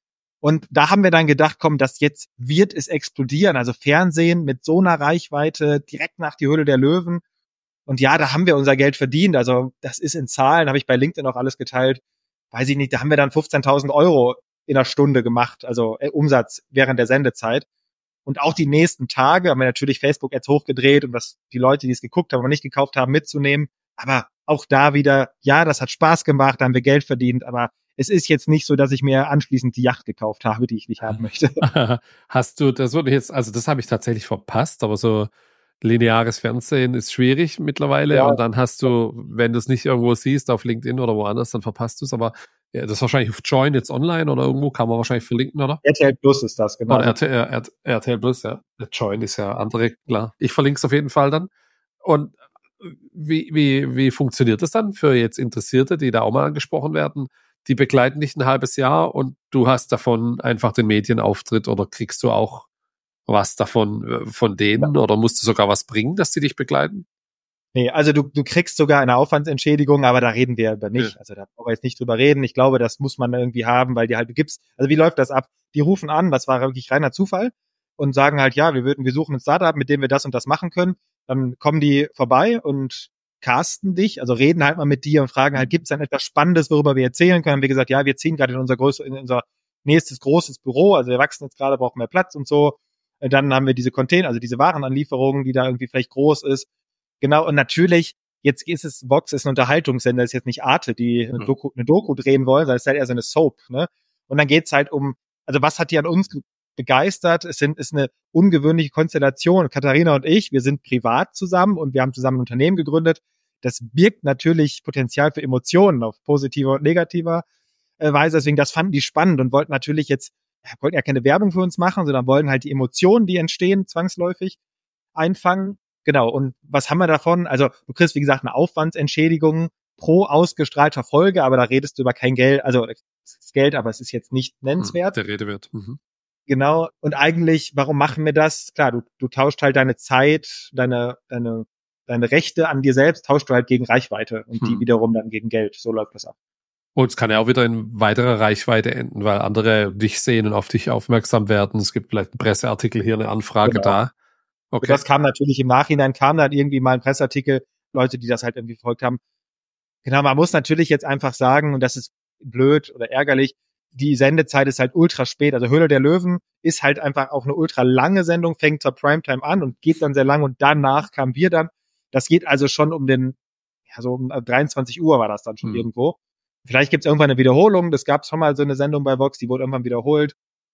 Und da haben wir dann gedacht, komm, das jetzt wird es explodieren. Also Fernsehen mit so einer Reichweite direkt nach die Höhle der Löwen. Und ja, da haben wir unser Geld verdient. Also das ist in Zahlen, habe ich bei LinkedIn auch alles geteilt. Weiß ich nicht, da haben wir dann fünfzehntausend Euro in einer Stunde gemacht, also äh, Umsatz während der Sendezeit. Und auch die nächsten Tage haben wir natürlich Facebook-Ads hochgedreht, um das die Leute, die es geguckt haben, aber nicht gekauft haben, mitzunehmen. Aber auch da wieder, ja, das hat Spaß gemacht, da haben wir Geld verdient, aber es ist jetzt nicht so, dass ich mir anschließend die Yacht gekauft habe, die ich nicht haben möchte. Hast du, das wurde jetzt, also das habe ich tatsächlich verpasst, aber so lineares Fernsehen ist schwierig mittlerweile. Ja. Und dann hast du, wenn du es nicht irgendwo siehst, auf LinkedIn oder woanders, dann verpasst du es. Aber ja, das ist wahrscheinlich auf Join jetzt online oder irgendwo, kann man wahrscheinlich verlinken, oder? R T L Plus ist das, genau. Oder R T L, R T L Plus, ja. Join ist ja andere, klar. Ich verlinke es auf jeden Fall dann. Und wie, wie, wie funktioniert das dann für jetzt Interessierte, die da auch mal angesprochen werden? Die begleiten dich ein halbes Jahr und du hast davon einfach den Medienauftritt oder kriegst du auch was davon von denen ja. Oder musst du sogar was bringen, dass die dich begleiten? Nee, also du, du kriegst sogar eine Aufwandsentschädigung, aber da reden wir über nicht. Ja. Also da wollen wir jetzt nicht drüber reden. Ich glaube, das muss man irgendwie haben, weil die halt gibt's. Also wie läuft das ab? Die rufen an, das war wirklich reiner Zufall und sagen halt, ja, wir würden, wir suchen ein Startup, mit dem wir das und das machen können. Dann kommen die vorbei und casten dich, also reden halt mal mit dir und fragen halt, gibt's denn etwas Spannendes, worüber wir erzählen können? Haben wir gesagt, ja, wir ziehen gerade in unser größer, in unser nächstes großes Büro, also wir wachsen jetzt gerade, brauchen mehr Platz und so. Und dann haben wir diese Container, also diese Warenanlieferungen, die da irgendwie vielleicht groß ist. Genau, und natürlich, jetzt ist es, Vox ist ein Unterhaltungssender, ist jetzt nicht Arte, die eine Doku, eine Doku drehen wollen, sondern es ist halt eher so eine Soap, ne? Und dann geht's halt um, also was hat die an uns begeistert? Es sind, ist eine ungewöhnliche Konstellation. Katharina und ich, wir sind privat zusammen und wir haben zusammen ein Unternehmen gegründet. Das birgt natürlich Potenzial für Emotionen auf positiver und negativer Weise. Deswegen, das fanden die spannend und wollten natürlich jetzt, ja, wollten ja keine Werbung für uns machen, sondern wollten halt die Emotionen, die entstehen, zwangsläufig einfangen. Genau. Und was haben wir davon? Also du kriegst, wie gesagt, eine Aufwandsentschädigung pro ausgestrahlter Folge, aber da redest du über kein Geld. Also es ist Geld, aber es ist jetzt nicht nennenswert. Der Redewert. Mhm. Genau. Und eigentlich, warum machen wir das? Klar, du, du tauscht halt deine Zeit, deine, deine, deine Rechte an dir selbst, tauscht du halt gegen Reichweite und hm. die wiederum dann gegen Geld. So läuft das ab. Und es kann ja auch wieder in weiterer Reichweite enden, weil andere dich sehen und auf dich aufmerksam werden. Es gibt vielleicht einen Presseartikel hier, eine Anfrage genau. da. Okay. Das kam natürlich im Nachhinein, kam dann irgendwie mal ein Presseartikel, Leute, die das halt irgendwie verfolgt haben. Genau, man muss natürlich jetzt einfach sagen, und das ist blöd oder ärgerlich, die Sendezeit ist halt ultra spät. Also Höhle der Löwen ist halt einfach auch eine ultra lange Sendung, fängt zur Primetime an und geht dann sehr lang und danach kamen wir dann. Das geht also schon um den, ja so um dreiundzwanzig Uhr war das dann schon hm. irgendwo. Vielleicht gibt's irgendwann eine Wiederholung, das gab schon mal so eine Sendung bei Vox, die wurde irgendwann wiederholt.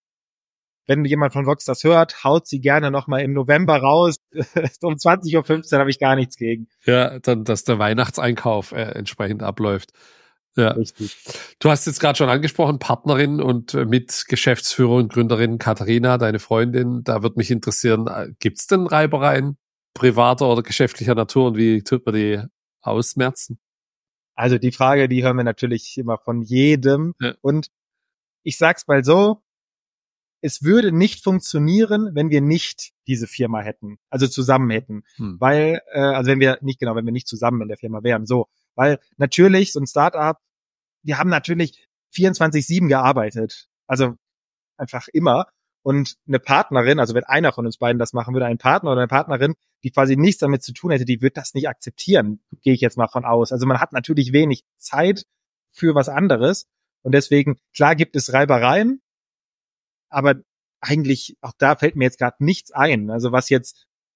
Wenn jemand von Vox das hört, haut sie gerne nochmal im November raus. Um zwanzig Uhr fünfzehn habe ich gar nichts gegen. Ja, dann, dass der Weihnachtseinkauf äh, entsprechend abläuft. Ja. Richtig. Du hast jetzt gerade schon angesprochen, Partnerin und mit Geschäftsführerin, Gründerin Katharina, deine Freundin. Da würde mich interessieren, gibt's denn Reibereien privater oder geschäftlicher Natur und wie tut man die ausmerzen? Also die Frage, die hören wir natürlich immer von jedem. Ja. Und ich sag's mal so, es würde nicht funktionieren, wenn wir nicht diese Firma hätten, also zusammen hätten. Hm. Weil, äh, also wenn wir nicht, genau, wenn wir nicht zusammen in der Firma wären, so. Weil natürlich, so ein Startup, wir haben natürlich vierundzwanzig sieben gearbeitet. Also einfach immer. Und eine Partnerin, also wenn einer von uns beiden das machen würde, ein Partner oder eine Partnerin, die quasi nichts damit zu tun hätte, die wird das nicht akzeptieren, gehe ich jetzt mal von aus. Also man hat natürlich wenig Zeit für was anderes. Und deswegen, klar gibt es Reibereien, aber eigentlich, auch da fällt mir jetzt gerade nichts ein. Also was jetzt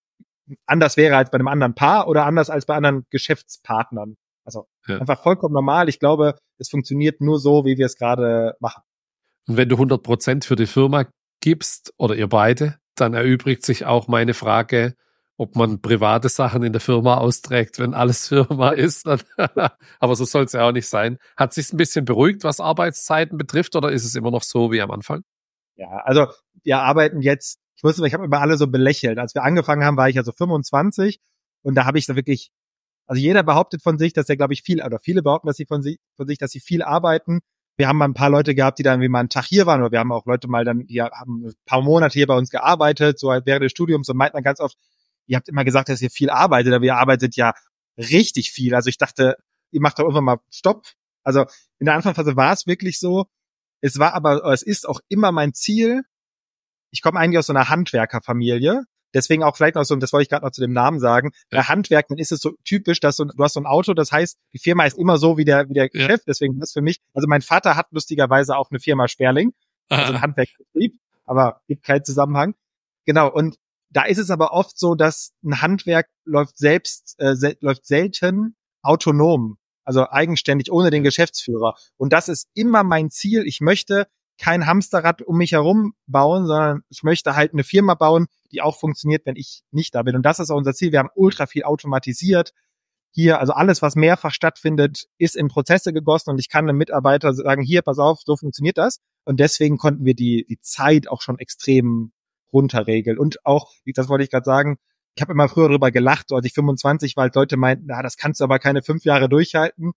anders wäre als bei einem anderen Paar oder anders als bei anderen Geschäftspartnern. Also ja. Einfach vollkommen normal. Ich glaube, es funktioniert nur so, wie wir es gerade machen. Und wenn du hundert Prozent für die Firma gibst oder ihr beide, dann erübrigt sich auch meine Frage, ob man private Sachen in der Firma austrägt, wenn alles Firma ist. Aber so soll es ja auch nicht sein. Hat sich's ein bisschen beruhigt, was Arbeitszeiten betrifft, oder ist es immer noch so wie am Anfang? Ja, also wir arbeiten jetzt, ich wusste, ich habe immer alle so belächelt. Als wir angefangen haben, war ich ja so fünfundzwanzig und da habe ich da wirklich, also jeder behauptet von sich, dass er, glaube ich, viel, oder viele behaupten, dass sie von sich, von sich, dass sie viel arbeiten. Wir haben mal ein paar Leute gehabt, die dann wie mal einen Tag hier waren, oder wir haben auch Leute mal dann, die haben ein paar Monate hier bei uns gearbeitet, so halt während des Studiums, und meinten dann ganz oft, ihr habt immer gesagt, dass ihr viel arbeitet, aber ihr arbeitet ja richtig viel. Also ich dachte, ihr macht doch irgendwann mal Stopp. Also in der Anfangsphase war es wirklich so. Es war aber, es ist auch immer mein Ziel. Ich komme eigentlich aus so einer Handwerkerfamilie. Deswegen auch vielleicht noch so, und das wollte ich gerade noch zu dem Namen sagen, bei Handwerkern ist es so typisch, dass du, du hast so ein Auto, das heißt, die Firma ist immer so wie der, wie der ja. Chef, deswegen ist das für mich, also mein Vater hat lustigerweise auch eine Firma Sperling, also ein Handwerksbetrieb, aber gibt keinen Zusammenhang. Genau, und da ist es aber oft so, dass ein Handwerk läuft selbst, äh, sel- läuft selten autonom, also eigenständig, ohne den Geschäftsführer. Und das ist immer mein Ziel. Ich möchte kein Hamsterrad um mich herum bauen, sondern ich möchte halt eine Firma bauen, die auch funktioniert, wenn ich nicht da bin. Und das ist auch unser Ziel. Wir haben ultra viel automatisiert hier. Also alles, was mehrfach stattfindet, ist in Prozesse gegossen und ich kann einem Mitarbeiter sagen, hier, pass auf, so funktioniert das. Und deswegen konnten wir die, die Zeit auch schon extrem runterregeln. Und auch, das wollte ich gerade sagen, ich habe immer früher drüber gelacht, so als ich fünfundzwanzig war, als Leute meinten, na, das kannst du aber keine fünf Jahre durchhalten.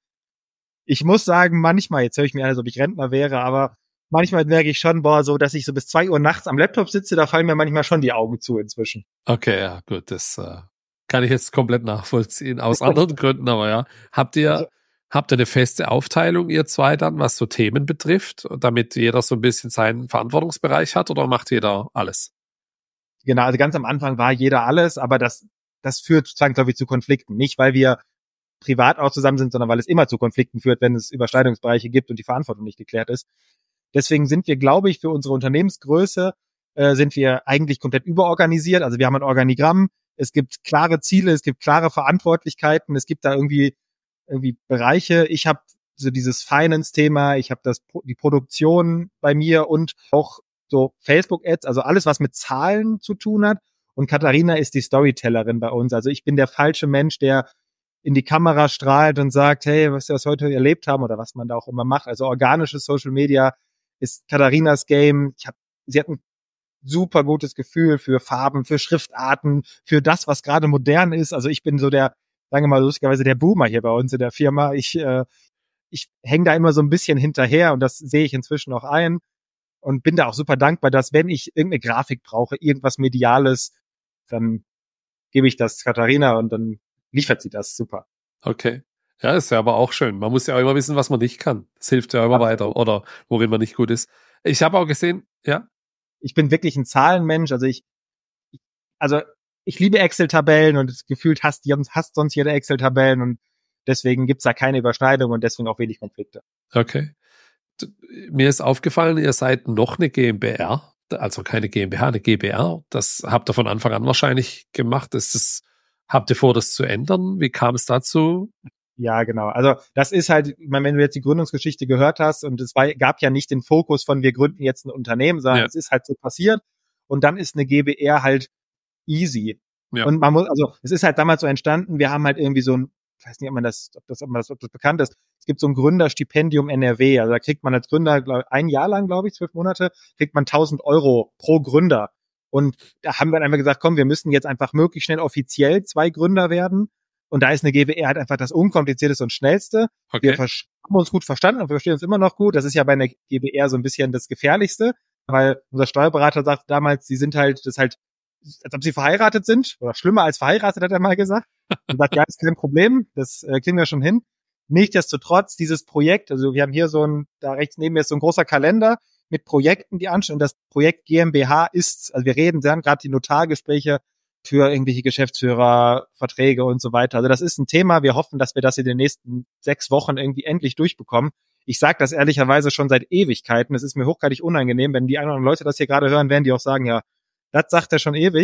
Ich muss sagen, manchmal, jetzt höre ich mir an, als ob ich Rentner wäre, aber manchmal merke ich schon, boah, so, dass ich so bis zwei Uhr nachts am Laptop sitze, da fallen mir manchmal schon die Augen zu inzwischen. Okay, ja, gut, das äh, kann ich jetzt komplett nachvollziehen, aus anderen Gründen, aber ja. Habt ihr, also, habt ihr eine feste Aufteilung, ihr zwei dann, was so Themen betrifft, damit jeder so ein bisschen seinen Verantwortungsbereich hat, oder macht jeder alles? Genau, also ganz am Anfang war jeder alles, aber das, das führt zwangsläufig zu Konflikten. Nicht, weil wir privat auch zusammen sind, sondern weil es immer zu Konflikten führt, wenn es Überschneidungsbereiche gibt und die Verantwortung nicht geklärt ist. Deswegen sind wir, glaube ich, für unsere Unternehmensgröße äh, sind wir eigentlich komplett überorganisiert. Also wir haben ein Organigramm, es gibt klare Ziele, es gibt klare Verantwortlichkeiten, es gibt da irgendwie irgendwie Bereiche. Ich habe so dieses Finance-Thema, ich habe das die Produktion bei mir und auch so Facebook-Ads, also alles, was mit Zahlen zu tun hat. Und Katharina ist die Storytellerin bei uns. Also ich bin der falsche Mensch, der in die Kamera strahlt und sagt, hey, was wir das heute erlebt haben oder was man da auch immer macht. Also organisches Social Media ist Katharinas Game. Ich hab, sie hat ein super gutes Gefühl für Farben, für Schriftarten, für das, was gerade modern ist. Also ich bin so der, sagen wir mal lustigerweise, der Boomer hier bei uns in der Firma. Ich, äh, ich hänge da immer so ein bisschen hinterher und das sehe ich inzwischen auch ein und bin da auch super dankbar, dass wenn ich irgendeine Grafik brauche, irgendwas Mediales, dann gebe ich das Katharina und dann liefert sie das super. Okay. Ja, ist ja aber auch schön. Man muss ja auch immer wissen, was man nicht kann. Das hilft ja immer Absolut. Weiter oder worin man nicht gut ist. Ich habe auch gesehen, ja. Ich bin wirklich ein Zahlenmensch. Also ich, also ich liebe Excel-Tabellen und das gefühlt hasst, hasst sonst jeder Excel-Tabellen und deswegen gibt's da keine Überschneidung und deswegen auch wenig Konflikte. Okay. Mir ist aufgefallen, ihr seid noch eine GmbH, also keine GmbH, eine GbR. Das habt ihr von Anfang an wahrscheinlich gemacht. Ist das, habt ihr vor, das zu ändern? Wie kam es dazu? Ja, genau. Also das ist halt, ich meine, wenn du jetzt die Gründungsgeschichte gehört hast und es war, gab ja nicht den Fokus von wir gründen jetzt ein Unternehmen, sondern ja. es ist halt so passiert und dann ist eine GbR halt easy. Ja. Und man muss, also es ist halt damals so entstanden, wir haben halt irgendwie so ein, ich weiß nicht, ob man das, ob das, ob man das, ob das bekannt ist, es gibt so ein Gründerstipendium N R W, also da kriegt man als Gründer glaub, ein Jahr lang, glaube ich, zwölf Monate, kriegt man tausend Euro pro Gründer. Und da haben wir dann einfach gesagt, komm, wir müssen jetzt einfach möglichst schnell offiziell zwei Gründer werden. Und da ist eine GbR halt einfach das unkomplizierteste und schnellste. Okay. Wir haben uns gut verstanden und wir verstehen uns immer noch gut. Das ist ja bei einer GbR so ein bisschen das Gefährlichste, weil unser Steuerberater sagte damals, sie sind halt, das ist halt, als ob sie verheiratet sind oder schlimmer als verheiratet, hat er mal gesagt. Und sagt, ja, ist kein Problem, das äh, kriegen wir schon hin. Nichtsdestotrotz, dieses Projekt, also wir haben hier so ein, da rechts neben mir ist so ein großer Kalender mit Projekten, die anstehen. Und das Projekt GmbH ist, also wir reden dann gerade die Notargespräche für irgendwelche Geschäftsführer, Verträge und so weiter. Also das ist ein Thema. Wir hoffen, dass wir das in den nächsten sechs Wochen irgendwie endlich durchbekommen. Ich sage das ehrlicherweise schon seit Ewigkeiten. Es ist mir hochgradig unangenehm. Wenn die anderen Leute das hier gerade hören, werden die auch sagen, ja, das sagt er schon ewig.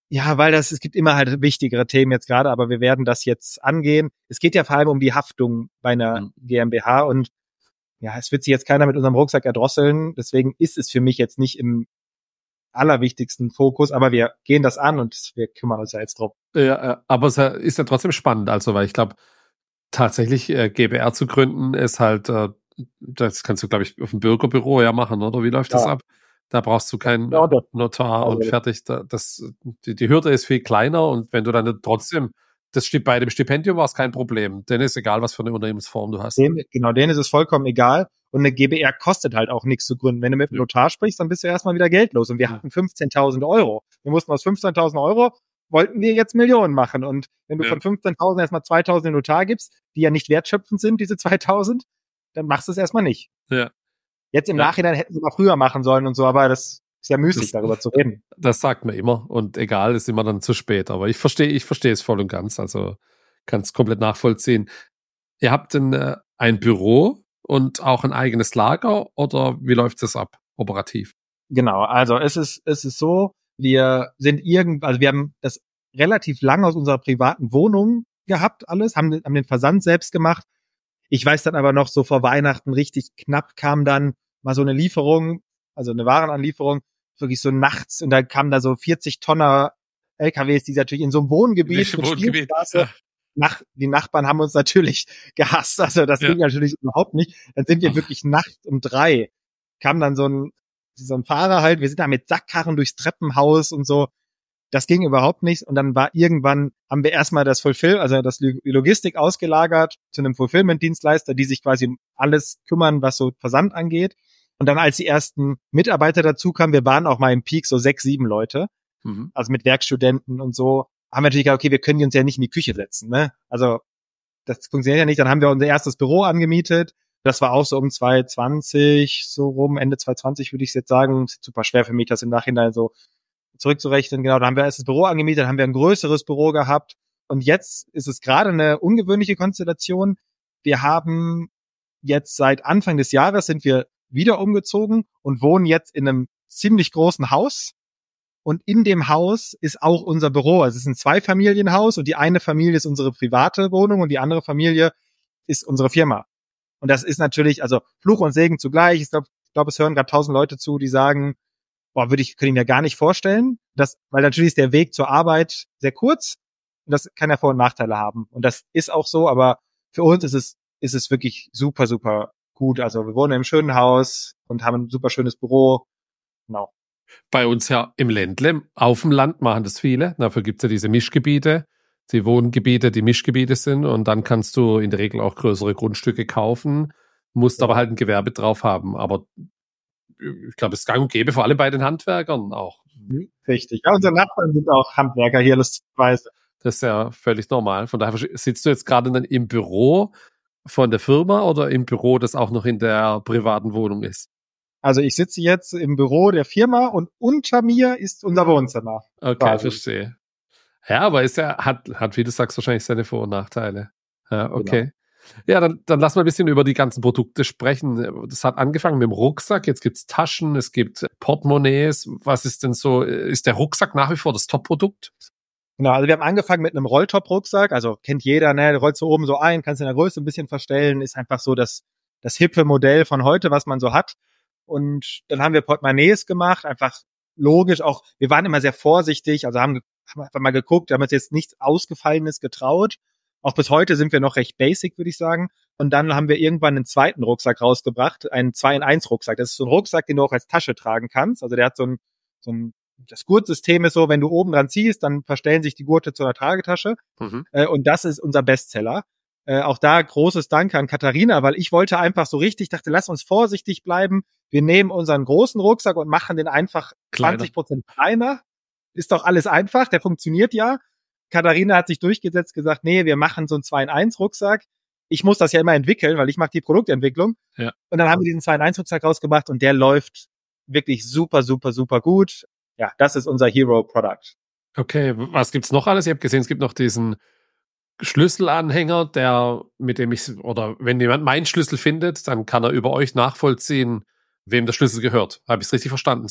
Ja, weil das, es gibt immer halt wichtigere Themen jetzt gerade, aber wir werden das jetzt angehen. Es geht ja vor allem um die Haftung bei einer Mhm. GmbH und ja, es wird sich jetzt keiner mit unserem Rucksack erdrosseln. Deswegen ist es für mich jetzt nicht im allerwichtigsten Fokus, aber wir gehen das an und wir kümmern uns ja jetzt drum. Ja, äh, aber es ist ja trotzdem spannend, also, weil ich glaube, tatsächlich äh, GbR zu gründen ist halt, äh, das kannst du, glaube ich, auf dem Bürgerbüro ja machen, oder? Wie läuft das Ja. ab? Da brauchst du keinen Ja, das- Notar und also- fertig. Da, das, die, die Hürde ist viel kleiner und wenn du dann trotzdem, das Sti- bei dem Stipendium war es kein Problem. Denn ist egal, was für eine Unternehmensform du hast. Denen, genau, denen ist es vollkommen egal. Und eine GbR kostet halt auch nichts zu gründen. Wenn du mit dem Ja. Notar sprichst, dann bist du erstmal wieder geldlos. Und wir Ja. hatten fünfzehntausend Euro. Wir mussten aus fünfzehntausend Euro, wollten wir jetzt Millionen machen. Und wenn du Ja. von fünfzehntausend erstmal zweitausend in den Notar gibst, die ja nicht wertschöpfend sind, diese zweitausend, dann machst du es erstmal nicht. Ja. Jetzt im Ja. Nachhinein hätten sie mal früher machen sollen und so, aber das ist ja müßig, Das- darüber zu reden. Das sagt man immer und egal, ist immer dann zu spät. Aber ich verstehe, ich verstehe es voll und ganz. Also kann es komplett nachvollziehen. Ihr habt ein, äh, ein Büro und auch ein eigenes Lager oder wie läuft das ab operativ? Genau, also es ist, es ist so, wir sind irgend, also wir haben das relativ lange aus unserer privaten Wohnung gehabt, alles, haben, haben den Versand selbst gemacht. Ich weiß dann aber noch, so vor Weihnachten richtig knapp kam dann mal so eine Lieferung, also eine Warenanlieferung, wirklich so nachts und da kamen da so vierzig Tonner L K Ws, die natürlich in so einem Wohngebiet, mit Spielstraße, Ja. nach, die Nachbarn haben uns natürlich gehasst, also das Ja. ging natürlich überhaupt nicht. Dann sind wir wirklich nachts um drei, kam dann so ein, so ein Fahrer halt, wir sind da mit Sackkarren durchs Treppenhaus und so. Das ging überhaupt nicht. Und dann war irgendwann, haben wir erstmal das Fulfill, also das die Logistik ausgelagert zu einem Fulfillment-Dienstleister, die sich quasi um alles kümmern, was so Versand angeht. Und dann, als die ersten Mitarbeiter dazu kamen, wir waren auch mal im Peak so sechs, sieben Leute, Mhm. also mit Werkstudenten und so, haben wir natürlich gesagt, okay, wir können die uns ja nicht in die Küche setzen, ne? Also, das funktioniert ja nicht. Dann haben wir unser erstes Büro angemietet. Das war auch so um zwanzig zwanzig, so rum, Ende zwanzig zwanzig würde ich jetzt sagen. Ist super schwer für mich, das im Nachhinein so zurückzurechnen. Genau, da haben wir erst das Büro angemietet, dann haben wir ein größeres Büro gehabt. Und jetzt ist es gerade eine ungewöhnliche Konstellation. Wir haben jetzt seit Anfang des Jahres sind wir wieder umgezogen und wohnen jetzt in einem ziemlich großen Haus. Und in dem Haus ist auch unser Büro. Also es ist ein Zweifamilienhaus und die eine Familie ist unsere private Wohnung und die andere Familie ist unsere Firma. Und das ist natürlich, also Fluch und Segen zugleich. Ich glaube, ich glaube, es hören gerade tausend Leute zu, die sagen, boah, würde ich, könnte ich mir gar nicht vorstellen. Das, weil natürlich ist der Weg zur Arbeit sehr kurz und das kann ja Vor- und Nachteile haben. Und das ist auch so, aber für uns ist es, ist es wirklich super, super gut. Also wir wohnen im schönen Haus und haben ein super schönes Büro. Genau. Bei uns ja im Ländle, auf dem Land machen das viele. Dafür gibt es ja diese Mischgebiete, die Wohngebiete, die Mischgebiete sind. Und dann kannst du in der Regel auch größere Grundstücke kaufen, musst Ja. aber halt ein Gewerbe drauf haben. Aber ich glaube, es ist gang und gäbe, vor allem bei den Handwerkern auch. Richtig. Ja, unsere Nachbarn sind auch Handwerker hier, lustigerweise. Das ist ja völlig normal. Von daher sitzt du jetzt gerade dann im Büro von der Firma oder im Büro, das auch noch in der privaten Wohnung ist? Also ich sitze jetzt im Büro der Firma und unter mir ist unser Wohnzimmer. Okay, quasi. verstehe. Ja, aber ist ja, hat, hat, wie du sagst, wahrscheinlich seine Vor- und Nachteile. Ja, okay. Genau. Ja, dann, dann lass mal ein bisschen über die ganzen Produkte sprechen. Das hat angefangen mit dem Rucksack, jetzt gibt's Taschen, es gibt Portemonnaies. Was ist denn so, ist der Rucksack nach wie vor das Top-Produkt? Genau, also wir haben angefangen mit einem Rolltop-Rucksack, also kennt jeder, ne, rollst du oben so ein, kannst in der Größe ein bisschen verstellen, ist einfach so das, das hippe Modell von heute, was man so hat. Und dann haben wir Portemonnaies gemacht, einfach logisch auch, wir waren immer sehr vorsichtig, also haben, haben einfach mal geguckt, haben uns jetzt nichts Ausgefallenes getraut. Auch bis heute sind wir noch recht basic, würde ich sagen. Und dann haben wir irgendwann einen zweiten Rucksack rausgebracht, einen zwei in eins Rucksack. Das ist so ein Rucksack, den du auch als Tasche tragen kannst. Also der hat so ein, so ein, das Gurtsystem ist so, wenn du oben dran ziehst, dann verstellen sich die Gurte zu einer Tragetasche. Mhm. Äh, und das ist unser Bestseller. Äh, auch da großes Danke an Katharina, weil ich wollte einfach so richtig, dachte, lass uns vorsichtig bleiben. Wir nehmen unseren großen Rucksack und machen den einfach Kleiner. zwanzig Prozent kleiner. Ist doch alles einfach, der funktioniert ja. Katharina hat sich durchgesetzt, gesagt, nee, wir machen so einen zwei in eins Rucksack. Ich muss das ja immer entwickeln, weil ich mache die Produktentwicklung. Ja. Und dann haben wir diesen zwei in eins Rucksack rausgebracht und der läuft wirklich super, super, super gut. Ja, das ist unser Hero-Product. Okay, was gibt's noch alles? Ich habe gesehen, es gibt noch diesen Schlüsselanhänger, der, mit dem ich, oder wenn jemand meinen Schlüssel findet, dann kann er über euch nachvollziehen, wem der Schlüssel gehört. Habe ich es richtig verstanden? So.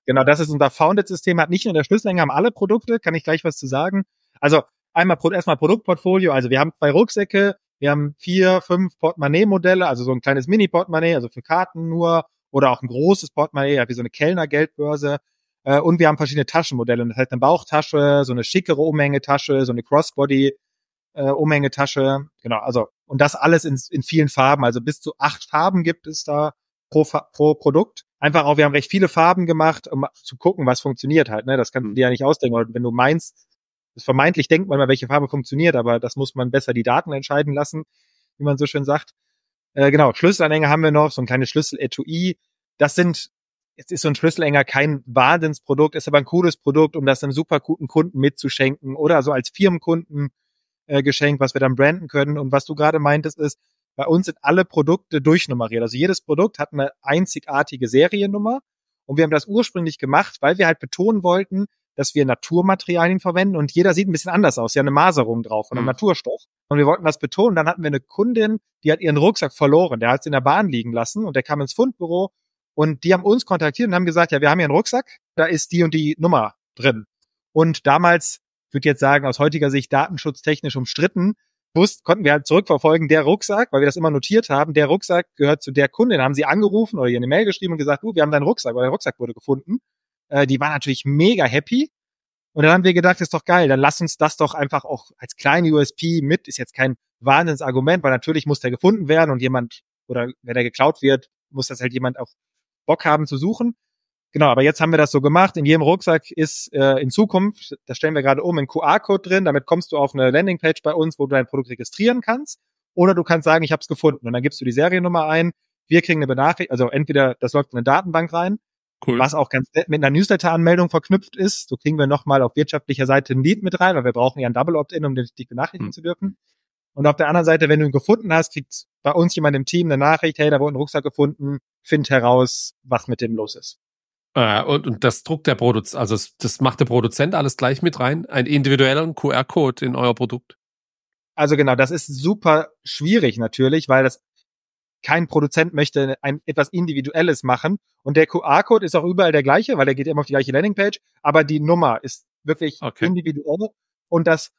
Genau, das ist unser Founded-System, hat nicht nur der Schlüsselanhänger, haben alle Produkte, kann ich gleich was zu sagen. Also einmal erstmal Produktportfolio, also wir haben zwei Rucksäcke, wir haben vier, fünf Portemonnaie-Modelle, also so ein kleines Mini-Portemonnaie, also für Karten nur, oder auch ein großes Portemonnaie, ja, wie so eine Kellner-Geldbörse. Äh, und wir haben verschiedene Taschenmodelle, das heißt eine Bauchtasche, so eine schickere Umhängetasche, so eine Crossbody äh, Umhängetasche, genau, also und das alles in, in vielen Farben, also bis zu acht Farben gibt es da pro, pro Produkt. Einfach auch, wir haben recht viele Farben gemacht, um zu gucken, was funktioniert halt, ne, das kannst du dir ja nicht ausdenken, und wenn du meinst, das vermeintlich denkt man mal, welche Farbe funktioniert, aber das muss man besser die Daten entscheiden lassen, wie man so schön sagt. Äh, genau, Schlüsselanhänger haben wir noch, so ein kleines Schlüsseletui, das sind Jetzt ist so ein Schlüsselanhänger kein Wahnsinnsprodukt, ist aber ein cooles Produkt, um das einem super guten Kunden mitzuschenken oder so als Firmenkunden äh, Geschenk, was wir dann branden können. Und was du gerade meintest, ist, bei uns sind alle Produkte durchnummeriert. Also jedes Produkt hat eine einzigartige Seriennummer. Und wir haben das ursprünglich gemacht, weil wir halt betonen wollten, dass wir Naturmaterialien verwenden und jeder sieht ein bisschen anders aus. Ja, eine Maserung drauf von einem mhm. Naturstoff. Und wir wollten das betonen. Dann hatten wir eine Kundin, die hat ihren Rucksack verloren. Der hat es in der Bahn liegen lassen und der kam ins Fundbüro. Und die haben uns kontaktiert und haben gesagt, ja, wir haben hier einen Rucksack, da ist die und die Nummer drin. Und damals, ich würde jetzt sagen, aus heutiger Sicht datenschutztechnisch umstritten, wussten, konnten wir halt zurückverfolgen, der Rucksack, weil wir das immer notiert haben, der Rucksack gehört zu der Kundin, haben sie angerufen oder ihr eine Mail geschrieben und gesagt, du, wir haben deinen Rucksack, weil der Rucksack wurde gefunden. Äh, die waren natürlich mega happy. Und dann haben wir gedacht, das ist doch geil, dann lass uns das doch einfach auch als kleine U S P mit, ist jetzt kein Wahnsinnsargument, weil natürlich muss der gefunden werden und jemand, oder wenn der geklaut wird, muss das halt jemand auch Bock haben zu suchen. Genau, aber jetzt haben wir das so gemacht. In jedem Rucksack ist äh, in Zukunft, das stellen wir gerade um, ein Q R-Code drin. Damit kommst du auf eine Landingpage bei uns, wo du dein Produkt registrieren kannst. Oder du kannst sagen, ich habe es gefunden. Und dann gibst du die Seriennummer ein. Wir kriegen eine Benachrichtigung, also entweder das läuft in eine Datenbank rein, cool. Was auch ganz nett mit einer Newsletter-Anmeldung verknüpft ist. So kriegen wir nochmal auf wirtschaftlicher Seite ein Lead mit rein, weil wir brauchen ja ein Double Opt-in, um dich benachrichtigen hm. zu dürfen. Und auf der anderen Seite, wenn du ihn gefunden hast, kriegt bei uns jemand im Team eine Nachricht, hey, da wurde ein Rucksack gefunden, find heraus, was mit dem los ist. Äh, und, und das druckt der Produzent, also das, das macht der Produzent alles gleich mit rein, ein individueller Q R-Code in euer Produkt? Also genau, das ist super schwierig natürlich, weil das kein Produzent möchte ein etwas Individuelles machen. Und der Q R-Code ist auch überall der gleiche, weil der geht immer auf die gleiche Landingpage, aber die Nummer ist wirklich okay. individuell und das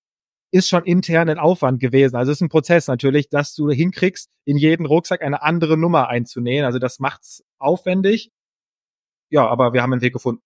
ist schon intern ein Aufwand gewesen. Also es ist ein Prozess natürlich, dass du hinkriegst, in jeden Rucksack eine andere Nummer einzunähen. Also das macht's aufwendig. Ja, aber wir haben einen Weg gefunden.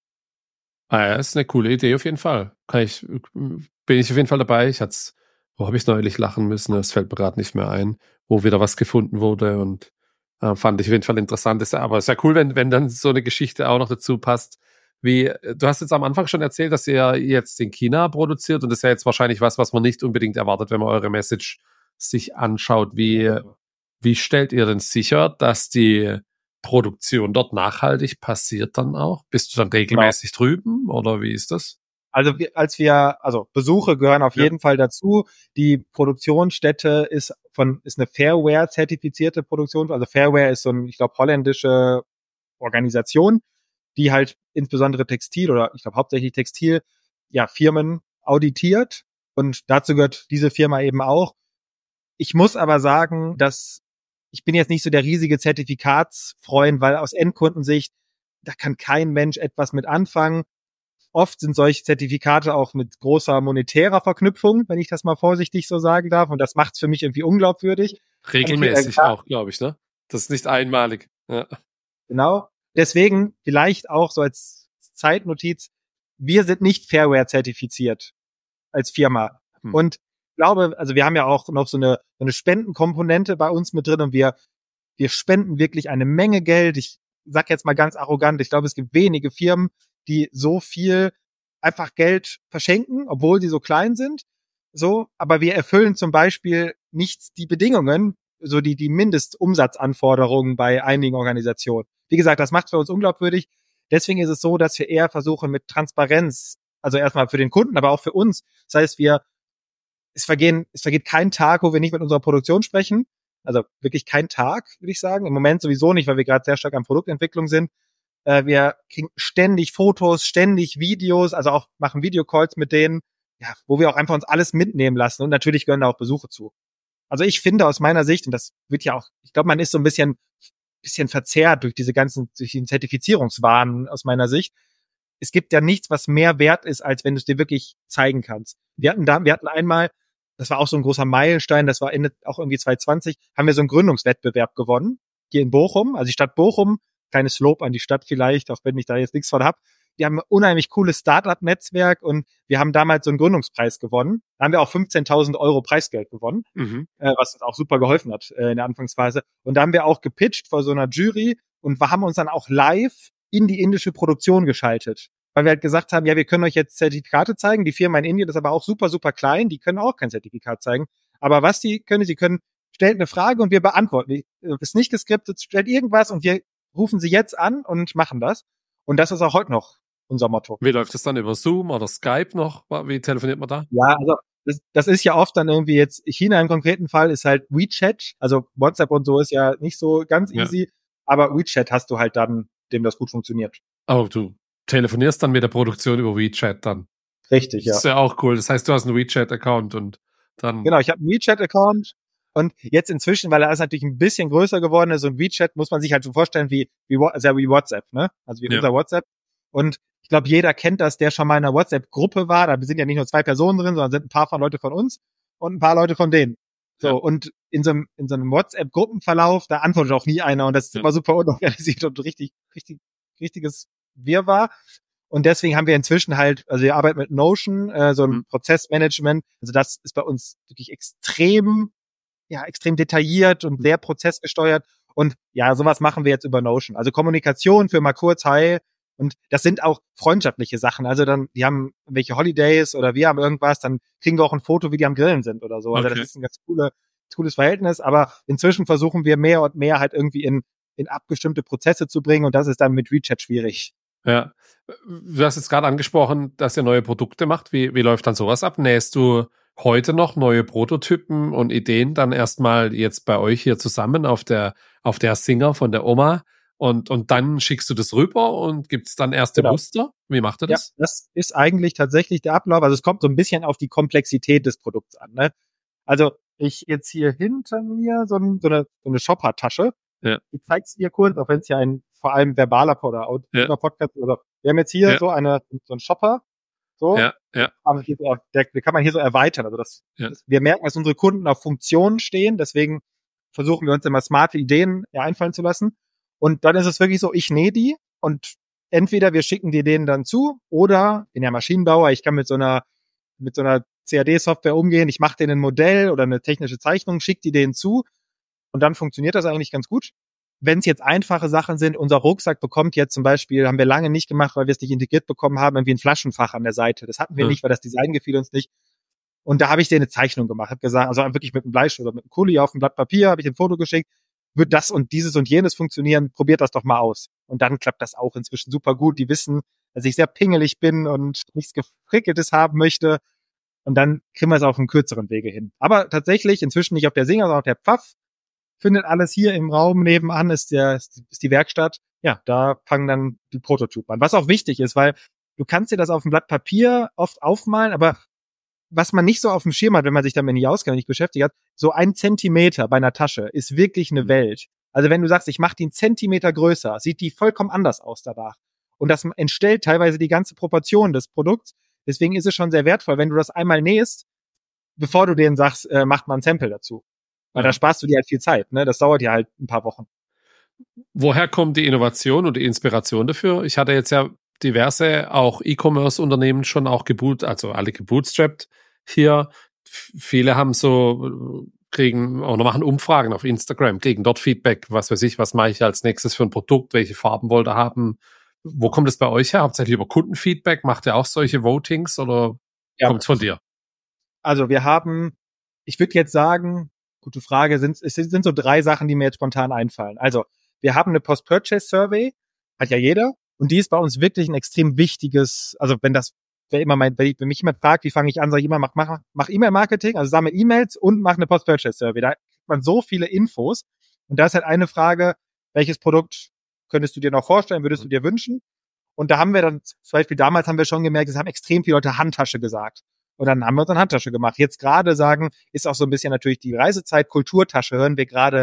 Ah ja, ist eine coole Idee auf jeden Fall. Kann ich, bin ich auf jeden Fall dabei. Ich hat's, wo habe ich neulich lachen müssen? Das fällt mir gerade nicht mehr ein, wo wieder was gefunden wurde und äh, fand ich auf jeden Fall interessant. Ist, aber es ist ja cool, wenn, wenn dann so eine Geschichte auch noch dazu passt. Wie, du hast jetzt am Anfang schon erzählt, dass ihr jetzt in China produziert und das ist ja jetzt wahrscheinlich was, was man nicht unbedingt erwartet, wenn man eure Message sich anschaut. Wie, wie stellt ihr denn sicher, dass die Produktion dort nachhaltig passiert dann auch? Bist du dann regelmäßig genau. drüben oder wie ist das? Also wir, als wir, also Besuche gehören auf ja. jeden Fall dazu. Die Produktionsstätte ist von, ist eine Fairware-zertifizierte Produktion. Also Fairware ist so ein, ich glaube, holländische Organisation, die halt insbesondere Textil oder ich glaube hauptsächlich Textil, ja, Firmen auditiert. Und dazu gehört diese Firma eben auch. Ich muss aber sagen, dass ich bin jetzt nicht so der riesige Zertifikatsfreund, weil aus Endkundensicht, da kann kein Mensch etwas mit anfangen. Oft sind solche Zertifikate auch mit großer monetärer Verknüpfung, wenn ich das mal vorsichtig so sagen darf. Und das macht es für mich irgendwie unglaubwürdig. Regelmäßig auch, glaube ich, ne? Das ist nicht einmalig. Ja. Genau. Deswegen vielleicht auch so als Zeitnotiz, wir sind nicht Fairware zertifiziert als Firma. Hm. Und ich glaube, also wir haben ja auch noch so eine, so eine Spendenkomponente bei uns mit drin und wir, wir spenden wirklich eine Menge Geld. Ich sag jetzt mal ganz arrogant, ich glaube, es gibt wenige Firmen, die so viel einfach Geld verschenken, obwohl sie so klein sind. So, aber wir erfüllen zum Beispiel nicht die Bedingungen, so die, die Mindestumsatzanforderungen bei einigen Organisationen. Wie gesagt, das macht für uns unglaubwürdig. Deswegen ist es so, dass wir eher versuchen mit Transparenz, also erstmal für den Kunden, aber auch für uns. Das heißt, wir, es vergehen, es vergeht kein Tag, wo wir nicht mit unserer Produktion sprechen. Also wirklich kein Tag, würde ich sagen. Im Moment sowieso nicht, weil wir gerade sehr stark an Produktentwicklung sind. Äh, wir kriegen ständig Fotos, ständig Videos, also auch machen Videocalls mit denen, ja, wo wir auch einfach uns alles mitnehmen lassen. Und natürlich gehören da auch Besuche zu. Also ich finde aus meiner Sicht, und das wird ja auch, ich glaube, man ist so ein bisschen bisschen verzerrt durch diese ganzen, durch den Zertifizierungswahn aus meiner Sicht. Es gibt ja nichts, was mehr wert ist, als wenn du es dir wirklich zeigen kannst. Wir hatten da, wir hatten einmal, das war auch so ein großer Meilenstein, das war Ende, auch irgendwie zwanzig zwanzig, haben wir so einen Gründungswettbewerb gewonnen, hier in Bochum, also die Stadt Bochum, kleines Lob an die Stadt vielleicht, auch wenn ich da jetzt nichts von habe. Die haben ein unheimlich cooles Start-up-Netzwerk und wir haben damals so einen Gründungspreis gewonnen. Da haben wir auch fünfzehntausend Euro Preisgeld gewonnen, mhm. äh, was uns auch super geholfen hat äh, in der Anfangsphase. Und da haben wir auch gepitcht vor so einer Jury und wir haben uns dann auch live in die indische Produktion geschaltet. Weil wir halt gesagt haben, ja, wir können euch jetzt Zertifikate zeigen. Die Firma in Indien ist aber auch super, super klein. Die können auch kein Zertifikat zeigen. Aber was die können, sie können, stellt eine Frage und wir beantworten. Das ist nicht geskriptet, stellt irgendwas und wir rufen sie jetzt an und machen das. Und das ist auch heute noch unser Motto. Wie läuft das dann über Zoom oder Skype noch? Wie telefoniert man da? Ja, also das, das ist ja oft dann irgendwie jetzt, China im konkreten Fall ist halt WeChat. Also WhatsApp und so ist ja nicht so ganz easy. Ja. Aber WeChat hast du halt dann, dem das gut funktioniert. Oh, du telefonierst dann mit der Produktion über WeChat dann. Richtig, ja. Das ist ja auch cool. Das heißt, du hast einen WeChat-Account und dann... Genau, ich habe einen WeChat-Account und jetzt inzwischen, weil er ist natürlich ein bisschen größer geworden ist und WeChat muss man sich halt so vorstellen wie, wie, also wie WhatsApp, ne? Also wie ja. unser WhatsApp. Und ich glaube, jeder kennt das, der schon mal in einer WhatsApp-Gruppe war. Da sind ja nicht nur zwei Personen drin, sondern sind ein paar von Leute von uns und ein paar Leute von denen. So, ja. Und in so einem, in so einem WhatsApp-Gruppenverlauf, da antwortet auch nie einer und das ist ja. immer super unorganisiert und richtig, richtig, richtiges Wirrwarr. Und deswegen haben wir inzwischen halt, also wir arbeiten mit Notion, äh, so ein mhm. Prozessmanagement. Also das ist bei uns wirklich extrem, ja, extrem detailliert und sehr prozessgesteuert. Und ja, sowas machen wir jetzt über Notion. Also Kommunikation für mal kurz, hi. Und das sind auch freundschaftliche Sachen. Also dann, die haben welche Holidays oder wir haben irgendwas, dann kriegen wir auch ein Foto, wie die am Grillen sind oder so. Also okay. Das ist ein ganz coole, cooles Verhältnis. Aber inzwischen versuchen wir mehr und mehr halt irgendwie in, in abgestimmte Prozesse zu bringen. Und das ist dann mit WeChat schwierig. Ja. Du hast jetzt gerade angesprochen, dass ihr neue Produkte macht. Wie, wie läuft dann sowas ab? Nähst du heute noch neue Prototypen und Ideen dann erstmal jetzt bei euch hier zusammen auf der, auf der Singer von der Oma? Und, und dann schickst du das rüber und gibt's dann erste genau. Muster? Wie macht ihr das? Ja, das ist eigentlich tatsächlich der Ablauf. Also es kommt so ein bisschen auf die Komplexität des Produkts an. Ne? Also ich jetzt hier hinter mir so, ein, so eine, so eine Shopper-Tasche. Ja. Ich zeig's dir kurz, auch wenn es ja ein vor allem verbaler oder ja. Podcast ist. Also wir haben jetzt hier ja. so eine so einen Shopper. So. Ja, ja. Aber hier so, der, der kann man hier so erweitern. Also das, ja. das, wir merken, dass unsere Kunden auf Funktionen stehen. Deswegen versuchen wir uns immer smarte Ideen ja, einfallen zu lassen. Und dann ist es wirklich so, ich nähe die und entweder wir schicken die denen dann zu oder, bin ja Maschinenbauer, ich kann mit so einer mit so einer C A D-Software umgehen, ich mache denen ein Modell oder eine technische Zeichnung, schicke die denen zu und dann funktioniert das eigentlich ganz gut. Wenn es jetzt einfache Sachen sind, unser Rucksack bekommt jetzt zum Beispiel, haben wir lange nicht gemacht, weil wir es nicht integriert bekommen haben, irgendwie ein Flaschenfach an der Seite. Das hatten wir ja. nicht, weil das Design gefiel uns nicht. Und da habe ich denen eine Zeichnung gemacht, habe gesagt, also wirklich mit einem Bleistift oder mit einem Kuli auf ein Blatt Papier, habe ich ein Foto geschickt, wird das und dieses und jenes funktionieren, probiert das doch mal aus. Und dann klappt das auch inzwischen super gut. Die wissen, dass ich sehr pingelig bin und nichts Gefrickeltes haben möchte. Und dann kriegen wir es auf einem kürzeren Wege hin. Aber tatsächlich inzwischen nicht auf der Singer, sondern auf der Pfaff. Findet alles hier im Raum nebenan, ist, der, ist die Werkstatt. Ja, da fangen dann die Prototypen an. Was auch wichtig ist, weil du kannst dir das auf dem Blatt Papier oft aufmalen, aber was man nicht so auf dem Schirm hat, wenn man sich damit nicht auskennt und nicht beschäftigt hat, so ein Zentimeter bei einer Tasche ist wirklich eine Welt. Also wenn du sagst, ich mache die einen Zentimeter größer, sieht die vollkommen anders aus danach. Und das entstellt teilweise die ganze Proportion des Produkts. Deswegen ist es schon sehr wertvoll, wenn du das einmal nähst, bevor du denen sagst, äh, macht mal ein Sample dazu. Weil ja. da sparst du dir halt viel Zeit. Ne? Das dauert ja halt ein paar Wochen. Woher kommt die Innovation und die Inspiration dafür? Ich hatte jetzt ja diverse auch E-Commerce-Unternehmen schon auch geboot, also alle gebootstrapped hier. Viele haben so, kriegen oder machen Umfragen auf Instagram, kriegen dort Feedback, was weiß ich, was mache ich als nächstes für ein Produkt, welche Farben wollt ihr haben? Wo kommt es bei euch her? Hauptsächlich über Kundenfeedback? Macht ihr auch solche Votings oder ja. kommt es von dir? Also wir haben, ich würde jetzt sagen, gute Frage, sind, es sind so drei Sachen, die mir jetzt spontan einfallen. Also wir haben eine Post-Purchase-Survey, hat ja jeder. Und die ist bei uns wirklich ein extrem wichtiges, also wenn das, wer immer mein, wenn mich jemand fragt, wie fange ich an, sage ich immer, mach, mach, mach E-Mail-Marketing, also sammle E-Mails und mach eine Post-Purchase-Survey. Da kriegt man so viele Infos. Und da ist halt eine Frage, welches Produkt könntest du dir noch vorstellen, würdest du dir wünschen? Und da haben wir dann, zum Beispiel damals haben wir schon gemerkt, es haben extrem viele Leute Handtasche gesagt. Und dann haben wir uns eine Handtasche gemacht. Jetzt gerade sagen, ist auch so ein bisschen natürlich die Reisezeit, Kulturtasche, hören wir gerade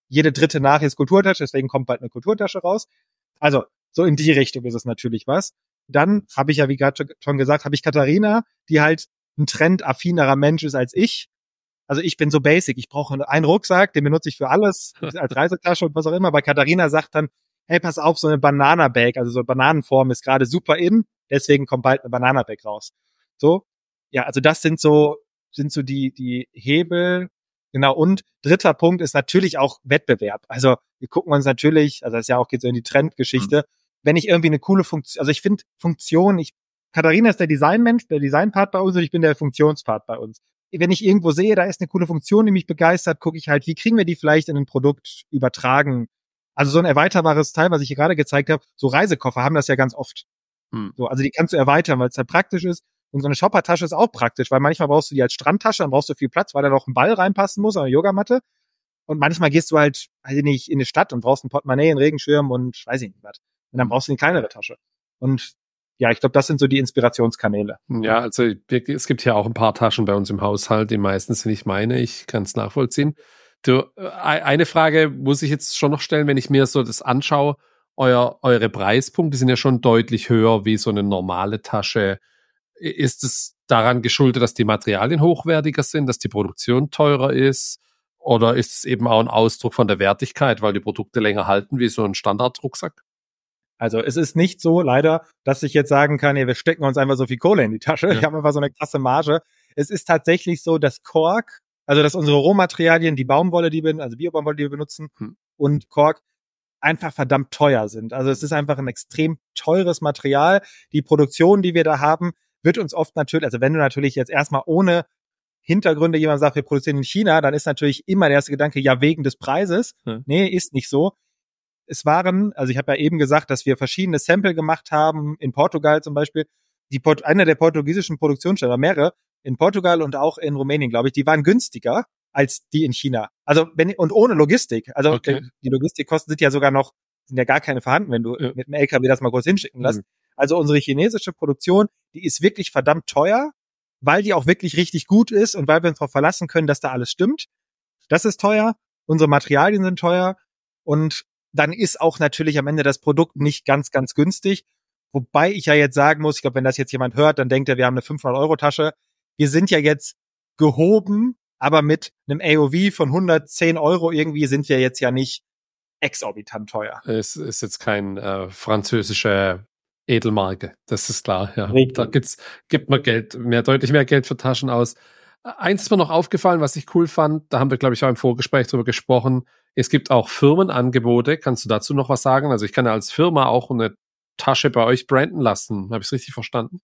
jede dritte Nachricht ist Kulturtasche, deswegen kommt bald eine Kulturtasche raus. Also so in die Richtung ist es natürlich was. Dann habe ich ja, wie gerade schon gesagt, habe ich Katharina, die halt ein trendaffinerer Mensch ist als ich. Also ich bin so basic. Ich brauche einen Rucksack, den benutze ich für alles, als Reisetasche und was auch immer. Bei Katharina sagt dann, hey, pass auf, so eine Banana-Bag, also so eine Bananenform ist gerade super in, deswegen kommt bald eine Banana-Bag raus. So, ja, also das sind so, sind so die, die Hebel. Genau. Und dritter Punkt ist natürlich auch Wettbewerb. Also wir gucken uns natürlich, also das ist ja auch geht so in die Trendgeschichte, mhm. wenn ich irgendwie eine coole Funktion, also ich finde Funktion, ich, Katharina ist der Designmensch, der Designpart bei uns und ich bin der Funktionspart bei uns. Wenn ich irgendwo sehe, da ist eine coole Funktion, die mich begeistert, gucke ich halt, wie kriegen wir die vielleicht in ein Produkt übertragen. Also so ein erweiterbares Teil, was ich hier gerade gezeigt habe, so Reisekoffer haben das ja ganz oft. Hm. So, also die kannst du erweitern, weil es halt praktisch ist. Und so eine Shoppertasche ist auch praktisch, weil manchmal brauchst du die als Strandtasche, dann brauchst du viel Platz, weil da noch ein Ball reinpassen muss, eine Yogamatte. Und manchmal gehst du halt, weiß ich nicht, in die Stadt und brauchst ein Portemonnaie, einen Regenschirm und weiß ich nicht was. Und dann brauchst du eine kleinere Tasche. Und ja, ich glaube, das sind so die Inspirationskanäle. Ja, also es gibt ja auch ein paar Taschen bei uns im Haushalt, die meistens sind nicht meine, ich kann es nachvollziehen. Du, eine Frage muss ich jetzt schon noch stellen, wenn ich mir so das anschaue, euer, eure Preispunkte sind ja schon deutlich höher wie so eine normale Tasche. Ist es daran geschuldet, dass die Materialien hochwertiger sind, dass die Produktion teurer ist? Oder ist es eben auch ein Ausdruck von der Wertigkeit, weil die Produkte länger halten wie so ein Standardrucksack? Also es ist nicht so, leider, dass ich jetzt sagen kann, ja, wir stecken uns einfach so viel Kohle in die Tasche. Ja. Ich habe einfach so eine krasse Marge. Es ist tatsächlich so, dass Kork, also dass unsere Rohmaterialien, die Baumwolle, die wir, also Biobaumwolle, die wir benutzen, hm. und Kork einfach verdammt teuer sind. Also es ist einfach ein extrem teures Material. Die Produktion, die wir da haben, wird uns oft natürlich, also wenn du natürlich jetzt erstmal ohne Hintergründe jemand sagt, wir produzieren in China, dann ist natürlich immer der erste Gedanke, ja, wegen des Preises. Hm. Nee, ist nicht so. Es waren, also ich habe ja eben gesagt, dass wir verschiedene Sample gemacht haben, in Portugal zum Beispiel. Die Port- eine der portugiesischen Produktionsstätten, mehrere, in Portugal und auch in Rumänien, glaube ich, die waren günstiger als die in China. Also wenn und ohne Logistik. Also okay. Die Logistikkosten sind ja sogar noch, sind ja gar keine vorhanden, wenn du ja. mit dem L K W das mal kurz hinschicken lässt. Mhm. Also unsere chinesische Produktion, die ist wirklich verdammt teuer, weil die auch wirklich richtig gut ist und weil wir uns darauf verlassen können, dass da alles stimmt. Das ist teuer. Unsere Materialien sind teuer und dann ist auch natürlich am Ende das Produkt nicht ganz, ganz günstig. Wobei ich ja jetzt sagen muss, ich glaube, wenn das jetzt jemand hört, dann denkt er, wir haben eine fünfhundert-Euro-Tasche. Wir sind ja jetzt gehoben, aber mit einem A O V von hundertzehn Euro irgendwie sind wir jetzt ja nicht exorbitant teuer. Es ist jetzt kein äh, französische Edelmarke, das ist klar. Ja. Da gibt's, gibt man Geld, mehr, deutlich mehr Geld für Taschen aus. Eins ist mir noch aufgefallen, was ich cool fand, da haben wir, glaube ich, auch im Vorgespräch drüber gesprochen. Es gibt auch Firmenangebote. Kannst du dazu noch was sagen? Also ich kann ja als Firma auch eine Tasche bei euch branden lassen. Habe ich es richtig verstanden?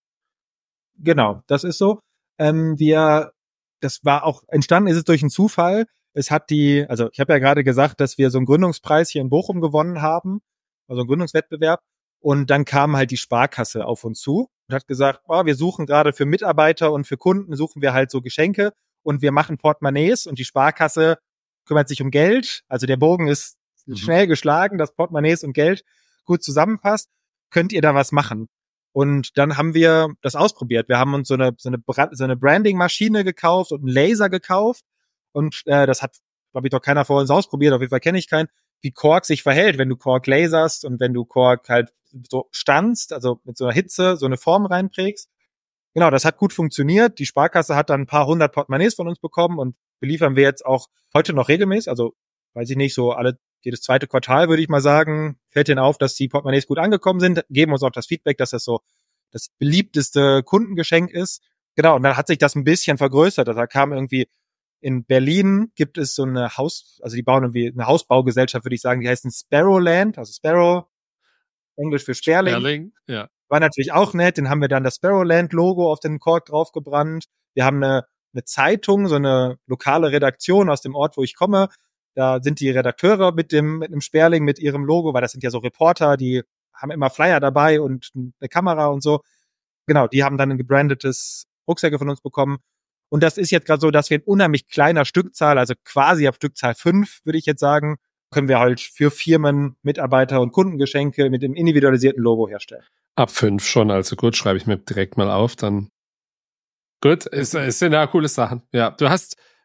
Genau, das ist so. Ähm, wir, das war auch, entstanden ist es durch einen Zufall. Es hat die, also ich habe ja gerade gesagt, dass wir so einen Gründungspreis hier in Bochum gewonnen haben, also einen Gründungswettbewerb. Und dann kam halt die Sparkasse auf uns zu und hat gesagt, oh, wir suchen gerade für Mitarbeiter und für Kunden suchen wir halt so Geschenke und wir machen Portemonnaies und die Sparkasse kümmert sich um Geld. Also der Bogen ist mhm. schnell geschlagen, dass Portemonnaies und Geld gut zusammenpasst. Könnt ihr da was machen? Und dann haben wir das ausprobiert. Wir haben uns so eine so eine, so eine Branding-Maschine gekauft und einen Laser gekauft. Und äh, das hat, glaube ich, doch keiner vor uns ausprobiert. Auf jeden Fall kenne ich keinen, wie Kork sich verhält, wenn du Kork laserst und wenn du Kork halt so stanzt, also mit so einer Hitze so eine Form reinprägst. Genau, das hat gut funktioniert. Die Sparkasse hat dann ein paar hundert Portemonnaies von uns bekommen und beliefern wir jetzt auch heute noch regelmäßig. Also, weiß ich nicht, so alle jedes zweite Quartal, würde ich mal sagen, fällt denen auf, dass die Portemonnaies gut angekommen sind, geben uns auch das Feedback, dass das so das beliebteste Kundengeschenk ist. Genau, und dann hat sich das ein bisschen vergrößert. Da kam irgendwie in Berlin gibt es so eine Haus, also die bauen irgendwie eine Hausbaugesellschaft, würde ich sagen, die heißen Sparrowland, also Sparrow, Englisch für Sperling. Sperling, ja. War natürlich auch nett, den haben wir dann das Sparrowland-Logo auf den Kork draufgebrannt. Wir haben eine, eine Zeitung, so eine lokale Redaktion aus dem Ort, wo ich komme. Da sind die Redakteure mit dem mit einem Sperling, mit ihrem Logo, weil das sind ja so Reporter, die haben immer Flyer dabei und eine Kamera und so. Genau, die haben dann ein gebrandetes Rucksäcke von uns bekommen. Und das ist jetzt gerade so, dass wir in unheimlich kleiner Stückzahl, also quasi ab Stückzahl fünf, würde ich jetzt sagen, können wir halt für Firmen, Mitarbeiter und Kundengeschenke mit dem individualisierten Logo herstellen. Ab fünf schon, also gut, schreibe ich mir direkt mal auf, dann gut, es, es sind ja coole Sachen. Ja, du hast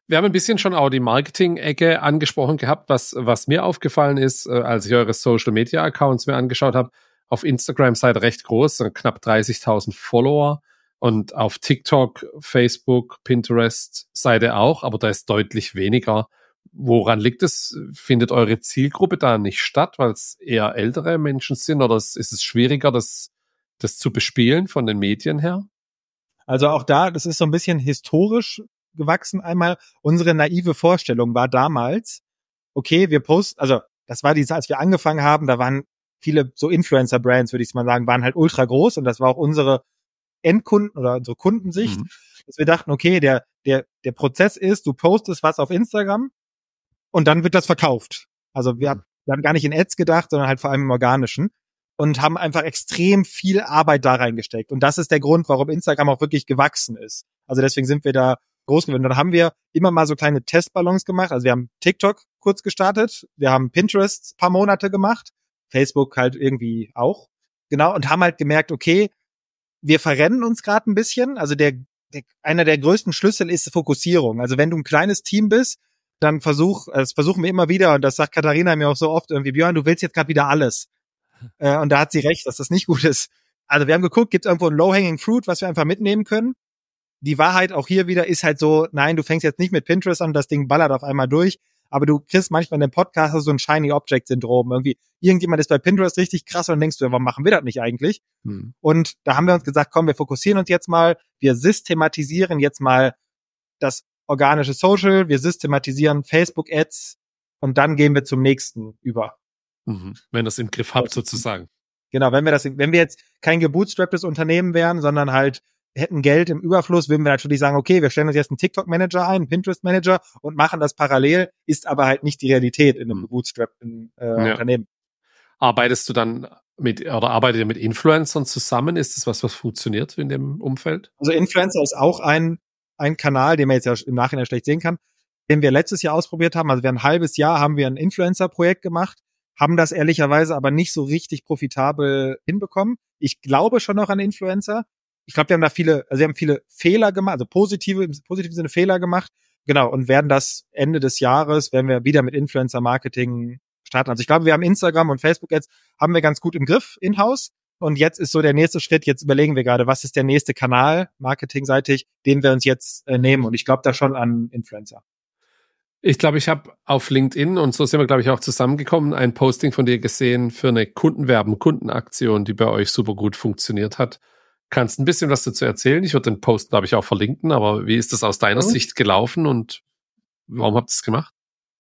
Wir haben ein bisschen schon auch die Marketing-Ecke angesprochen gehabt. Was, was mir aufgefallen ist, äh, als ich eure Social-Media-Accounts mir angeschaut habe, auf Instagram seid ihr recht groß, sind knapp dreißigtausend Follower. Und auf TikTok, Facebook, Pinterest seid ihr auch, aber da ist deutlich weniger. Woran liegt es? Findet eure Zielgruppe da nicht statt, weil es eher ältere Menschen sind? Oder ist es schwieriger, das, das zu bespielen von den Medien her? Also auch da, das ist so ein bisschen historisch gewachsen einmal. Unsere naive Vorstellung war damals, okay, wir posten, also das war diese, als wir angefangen haben, da waren viele so Influencer-Brands, würde ich mal sagen, waren halt ultra groß und das war auch unsere Endkunden oder unsere Kundensicht, mhm. dass wir dachten, okay, der, der, der Prozess ist, du postest was auf Instagram und dann wird das verkauft. Also wir, mhm. wir haben gar nicht in Ads gedacht, sondern halt vor allem im Organischen und haben einfach extrem viel Arbeit da reingesteckt. Und das ist der Grund, warum Instagram auch wirklich gewachsen ist. Also deswegen sind wir da groß geworden. Dann haben wir immer mal so kleine Testballons gemacht. Also wir haben TikTok kurz gestartet, wir haben Pinterest ein paar Monate gemacht, Facebook halt irgendwie auch. Genau, und haben halt gemerkt, okay, wir verrennen uns gerade ein bisschen. Also der, der einer der größten Schlüssel ist Fokussierung. Also wenn du ein kleines Team bist, dann versuch, das versuchen wir immer wieder, und das sagt Katharina mir auch so oft irgendwie, Björn, du willst jetzt gerade wieder alles. Äh, und da hat sie recht, dass das nicht gut ist. Also wir haben geguckt, gibt es irgendwo ein Low-Hanging Fruit, was wir einfach mitnehmen können? Die Wahrheit auch hier wieder ist halt so, nein, du fängst jetzt nicht mit Pinterest an, das Ding ballert auf einmal durch, aber du kriegst manchmal in dem Podcast so ein Shiny Object Syndrom. Irgendwie, irgendjemand ist bei Pinterest richtig krass und dann denkst du, ja, warum machen wir das nicht eigentlich? Hm. Und da haben wir uns gesagt, komm, wir fokussieren uns jetzt mal, wir systematisieren jetzt mal das organische Social, wir systematisieren Facebook-Ads und dann gehen wir zum nächsten über. Mhm. Wenn das im Griff habt, sozusagen. Genau, wenn wir das, wenn wir jetzt kein gebootstrapptes Unternehmen wären, sondern halt hätten Geld im Überfluss, würden wir natürlich sagen, okay, wir stellen uns jetzt einen TikTok-Manager ein, einen Pinterest-Manager und machen das parallel, ist aber halt nicht die Realität in einem gebootstrappten äh, ja. Unternehmen. Arbeitest du dann mit, oder arbeitet ihr mit Influencern zusammen? Ist das was, was funktioniert in dem Umfeld? Also Influencer ist auch ein, ein Kanal, den man jetzt ja im Nachhinein schlecht sehen kann, den wir letztes Jahr ausprobiert haben. Also wir ein halbes Jahr haben wir ein Influencer-Projekt gemacht, haben das ehrlicherweise aber nicht so richtig profitabel hinbekommen. Ich glaube schon noch an Influencer. Ich glaube, wir haben da viele, also wir haben viele Fehler gemacht, also positive, im positiven Sinne Fehler gemacht. Genau, und werden das Ende des Jahres, werden wir wieder mit Influencer-Marketing starten. Also ich glaube, wir haben Instagram und Facebook-Ads, haben wir ganz gut im Griff in-house. Und jetzt ist so der nächste Schritt, jetzt überlegen wir gerade, was ist der nächste Kanal, marketingseitig, den wir uns jetzt äh, nehmen. Und ich glaube da schon an Influencer. Ich glaube, ich habe auf LinkedIn, und so sind wir, glaube ich, auch zusammengekommen, ein Posting von dir gesehen für eine Kundenwerben, Kundenaktion, die bei euch super gut funktioniert hat. Kannst ein bisschen was dazu erzählen? Ich würde den Post, glaube ich, auch verlinken, aber wie ist das aus deiner mhm. Sicht gelaufen und warum habt ihr es gemacht?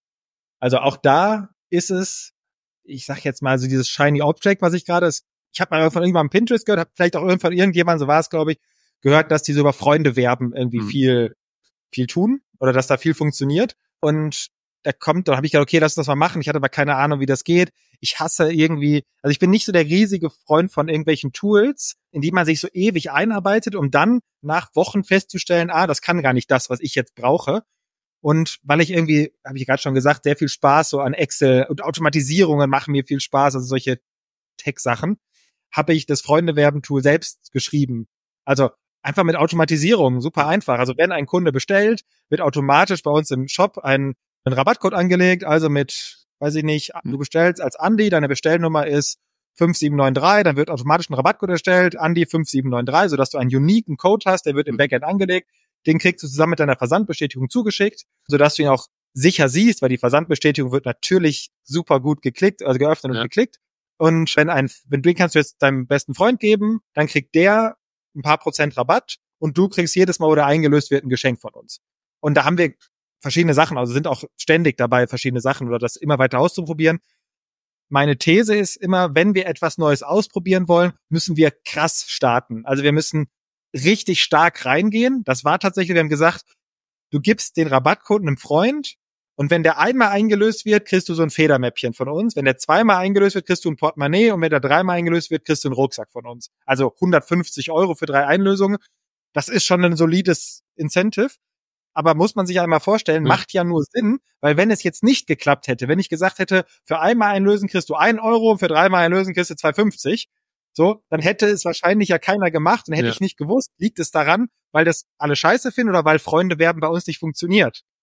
Also auch da ist es, ich sag jetzt mal, so dieses Shiny Object, was ich gerade, ich habe mal von irgendwann Pinterest gehört, habe vielleicht auch irgendwann irgendjemand, so war es, glaube ich, gehört, dass die so über Freunde werben irgendwie mhm. viel, viel tun oder dass da viel funktioniert. Und da kommt, dann habe ich gedacht, okay, lass uns das mal machen. Ich hatte aber keine Ahnung, wie das geht. Ich hasse irgendwie, also ich bin nicht so der riesige Freund von irgendwelchen Tools, in die man sich so ewig einarbeitet, um dann nach Wochen festzustellen, ah, das kann gar nicht das, was ich jetzt brauche. Und weil ich irgendwie, habe ich gerade schon gesagt, sehr viel Spaß so an Excel und Automatisierungen machen mir viel Spaß, also solche Tech-Sachen, habe ich das Freunde-Werben-Tool selbst geschrieben. Also einfach mit Automatisierung, super einfach. Also wenn ein Kunde bestellt, wird automatisch bei uns im Shop ein, ein Rabattcode angelegt, also mit, weiß ich nicht, du bestellst als Andi, deine Bestellnummer ist fünf sieben neun drei, dann wird automatisch ein Rabattcode erstellt, Andi fünf sieben neun drei, sodass du einen uniken Code hast, der wird im Backend angelegt, den kriegst du zusammen mit deiner Versandbestätigung zugeschickt, sodass du ihn auch sicher siehst, weil die Versandbestätigung wird natürlich super gut geklickt, also geöffnet und ja. geklickt. Und wenn ein, wenn du den kannst du jetzt deinem besten Freund geben, dann kriegt der ein paar Prozent Rabatt und du kriegst jedes Mal, wo der eingelöst wird, ein Geschenk von uns. Und da haben wir verschiedene Sachen, also sind auch ständig dabei, verschiedene Sachen oder das immer weiter auszuprobieren. Meine These ist immer, wenn wir etwas Neues ausprobieren wollen, müssen wir krass starten. Also wir müssen richtig stark reingehen. Das war tatsächlich, wir haben gesagt, du gibst den Rabattcode einem Freund und wenn der einmal eingelöst wird, kriegst du so ein Federmäppchen von uns. Wenn der zweimal eingelöst wird, kriegst du ein Portemonnaie und wenn der dreimal eingelöst wird, kriegst du einen Rucksack von uns. Also hundertfünfzig Euro für drei Einlösungen. Das ist schon ein solides Incentive. Aber muss man sich einmal vorstellen, mhm. macht ja nur Sinn, weil wenn es jetzt nicht geklappt hätte, wenn ich gesagt hätte, für einmal einlösen kriegst du ein Euro und für dreimal einlösen kriegst du zwei fünfzig, so, dann hätte es wahrscheinlich ja keiner gemacht und hätte ja. ich nicht gewusst, liegt es daran, weil das alle scheiße finden oder weil Freunde werben bei uns nicht funktioniert.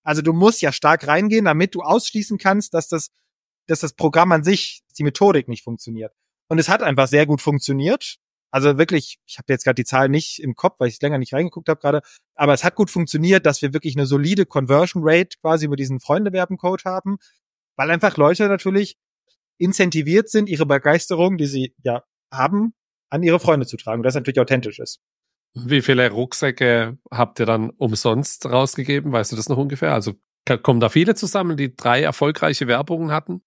Also du musst ja stark reingehen, damit du ausschließen kannst, dass das, dass das Programm an sich, die Methodik nicht funktioniert. Und es hat einfach sehr gut funktioniert. Also wirklich, ich habe jetzt gerade die Zahlen nicht im Kopf, weil ich länger nicht reingeguckt habe gerade, aber es hat gut funktioniert, dass wir wirklich eine solide Conversion Rate quasi über diesen Freunde-Werben-Code haben, weil einfach Leute natürlich incentiviert sind, ihre Begeisterung, die sie ja haben, an ihre Freunde zu tragen, und das natürlich authentisch ist. Wie viele Rucksäcke habt ihr dann umsonst rausgegeben? Weißt du das noch ungefähr? Also kommen da viele zusammen, die drei erfolgreiche Werbungen hatten?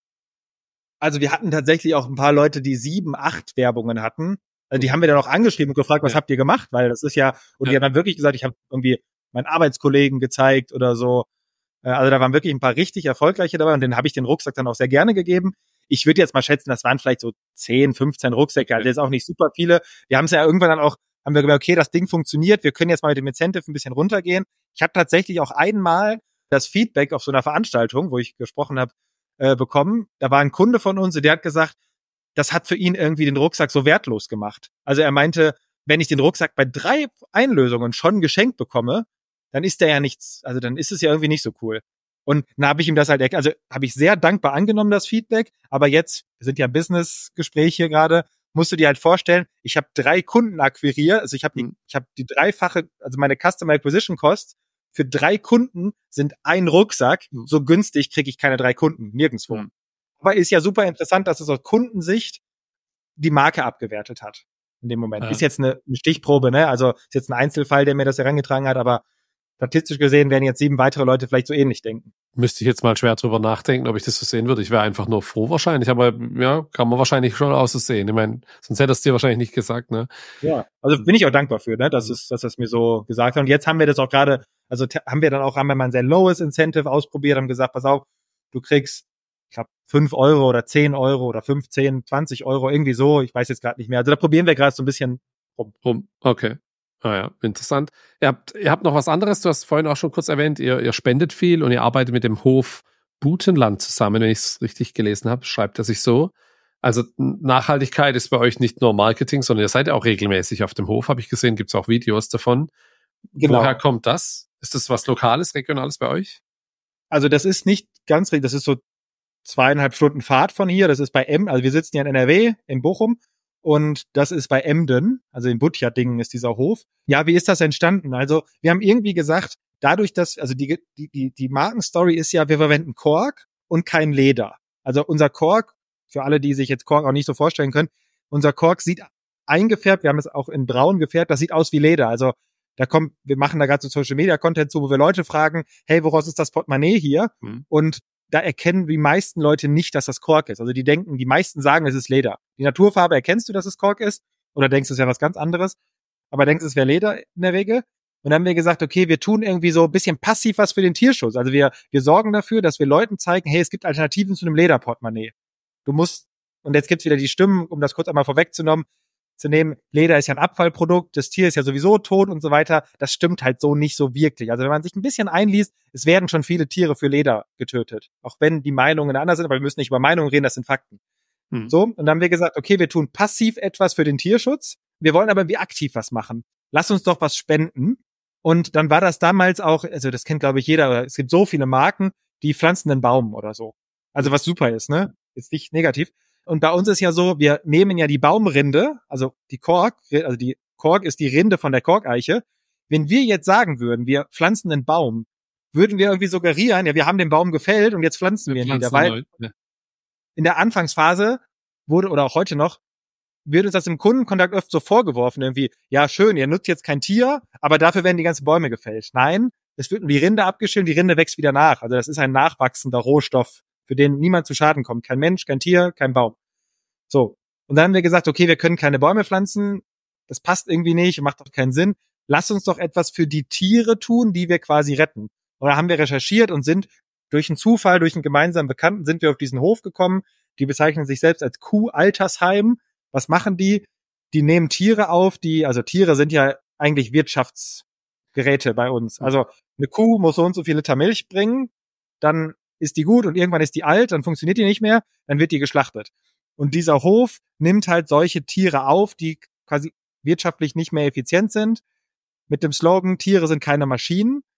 Also wir hatten tatsächlich auch ein paar Leute, die sieben, acht Werbungen hatten. Also die haben wir dann auch angeschrieben und gefragt, was ja. habt ihr gemacht? Weil das ist ja, und ja. die haben dann wirklich gesagt, ich habe irgendwie meinen Arbeitskollegen gezeigt oder so. Also da waren wirklich ein paar richtig erfolgreiche dabei und den habe ich den Rucksack dann auch sehr gerne gegeben. Ich würde jetzt mal schätzen, das waren vielleicht so zehn, fünfzehn Rucksäcke, also jetzt auch nicht super viele. Wir haben es ja irgendwann dann auch, haben wir gemerkt, okay, das Ding funktioniert, wir können jetzt mal mit dem Incentive ein bisschen runtergehen. Ich habe tatsächlich auch einmal das Feedback auf so einer Veranstaltung, wo ich gesprochen habe, äh, bekommen. Da war ein Kunde von uns, der hat gesagt, das hat für ihn irgendwie den Rucksack so wertlos gemacht. Also er meinte, wenn ich den Rucksack bei drei Einlösungen schon geschenkt bekomme, dann ist der ja nichts, also dann ist es ja irgendwie nicht so cool. Und dann habe ich ihm das halt, also habe ich sehr dankbar angenommen, das Feedback, aber jetzt, wir sind ja Business-Gespräche gerade, musst du dir halt vorstellen, ich habe drei Kunden akquiriert, also ich habe die, ich habe die dreifache, also meine Customer Acquisition Cost für drei Kunden sind ein Rucksack, so günstig kriege ich keine drei Kunden, nirgendwo. Mhm. Aber ist ja super interessant, dass es aus Kundensicht die Marke abgewertet hat in dem Moment. Ja. Ist jetzt eine, eine Stichprobe, ne? Also ist jetzt ein Einzelfall, der mir das herangetragen hat, aber statistisch gesehen werden jetzt sieben weitere Leute vielleicht so ähnlich denken. Müsste ich jetzt mal schwer drüber nachdenken, ob ich das so sehen würde. Ich wäre einfach nur froh wahrscheinlich, aber ja, kann man wahrscheinlich schon auch so sehen. Ich meine, sonst hätte es dir wahrscheinlich nicht gesagt, ne? Ja, also bin ich auch dankbar für, ne, dass es, dass es mir so gesagt hat. Und jetzt haben wir das auch gerade, also t- haben wir dann auch, haben wir mal ein sehr lowes Incentive ausprobiert, haben gesagt, pass auf, du kriegst, ich glaube, fünf Euro oder zehn Euro oder fünfzehn, zwanzig Euro, irgendwie so, ich weiß jetzt gerade nicht mehr. Also da probieren wir gerade so ein bisschen rum. Rum, okay. Ah ja, interessant. Ihr habt, ihr habt noch was anderes, du hast vorhin auch schon kurz erwähnt, ihr, ihr spendet viel und ihr arbeitet mit dem Hof Butenland zusammen, wenn ich es richtig gelesen habe, schreibt er sich so. Also Nachhaltigkeit ist bei euch nicht nur Marketing, sondern ihr seid ja auch regelmäßig auf dem Hof, habe ich gesehen, gibt es auch Videos davon. Genau. Woher kommt das? Ist das was Lokales, Regionales bei euch? Also das ist nicht ganz richtig, das ist so zweieinhalb Stunden Fahrt von hier, das ist bei M, also wir sitzen ja in N R W, in Bochum. Und das ist bei Emden, also in Butjadingen ist dieser Hof. Ja, wie ist das entstanden? Also wir haben irgendwie gesagt, dadurch, dass, also die, die, die, die Markenstory ist ja, wir verwenden Kork und kein Leder. Also unser Kork, für alle, die sich jetzt Kork auch nicht so vorstellen können, unser Kork sieht eingefärbt, wir haben es auch in braun gefärbt, das sieht aus wie Leder. Also da kommt, wir machen da gerade so Social Media Content zu, wo wir Leute fragen, hey, woraus ist das Portemonnaie hier? Mhm. Und da erkennen die meisten Leute nicht, dass das Kork ist. Also die denken, die meisten sagen, es ist Leder. Die Naturfarbe erkennst du, dass es Kork ist? Oder denkst du, es wäre was ganz anderes? Aber denkst du, es wäre Leder in der Regel? Und dann haben wir gesagt, okay, wir tun irgendwie so ein bisschen passiv was für den Tierschutz. Also wir, wir sorgen dafür, dass wir Leuten zeigen, hey, es gibt Alternativen zu einem Lederportemonnaie. Du musst, und jetzt gibt's wieder die Stimmen, um das kurz einmal vorwegzunehmen, zu nehmen, Leder ist ja ein Abfallprodukt, das Tier ist ja sowieso tot und so weiter. Das stimmt halt so nicht so wirklich. Also wenn man sich ein bisschen einliest, es werden schon viele Tiere für Leder getötet. Auch wenn die Meinungen anders sind, aber wir müssen nicht über Meinungen reden, das sind Fakten. Hm. So, und dann haben wir gesagt, okay, wir tun passiv etwas für den Tierschutz, wir wollen aber wie aktiv was machen. Lass uns doch was spenden. Und dann war das damals auch, also das kennt glaube ich jeder, aber es gibt so viele Marken, die pflanzen einen Baum oder so. Also was super ist, ne? Ist nicht negativ. Und bei uns ist ja so, wir nehmen ja die Baumrinde, also die Kork, also die Kork ist die Rinde von der Korkeiche. Wenn wir jetzt sagen würden, wir pflanzen einen Baum, würden wir irgendwie suggerieren, ja, wir haben den Baum gefällt und jetzt pflanzen wir, wir ihn wieder. Weil ja. In der Anfangsphase wurde, oder auch heute noch, wird uns das im Kundenkontakt oft so vorgeworfen, irgendwie, ja, schön, ihr nutzt jetzt kein Tier, aber dafür werden die ganzen Bäume gefällt. Nein, es wird nur die Rinde abgeschnitten, die Rinde wächst wieder nach. Also das ist ein nachwachsender Rohstoff, für den niemand zu Schaden kommt. Kein Mensch, kein Tier, kein Baum. So. Und dann haben wir gesagt, okay, wir können keine Bäume pflanzen. Das passt irgendwie nicht, macht doch keinen Sinn. Lass uns doch etwas für die Tiere tun, die wir quasi retten. Und da haben wir recherchiert und sind durch einen Zufall, durch einen gemeinsamen Bekannten, sind wir auf diesen Hof gekommen. Die bezeichnen sich selbst als Kuh-Altersheim. Was machen die? Die nehmen Tiere auf, die, also Tiere sind ja eigentlich Wirtschaftsgeräte bei uns. Also eine Kuh muss so und so viel Liter Milch bringen, dann ist die gut und irgendwann ist die alt, dann funktioniert die nicht mehr, dann wird die geschlachtet. Und dieser Hof nimmt halt solche Tiere auf, die quasi wirtschaftlich nicht mehr effizient sind, mit dem Slogan, Tiere sind keine Maschinen.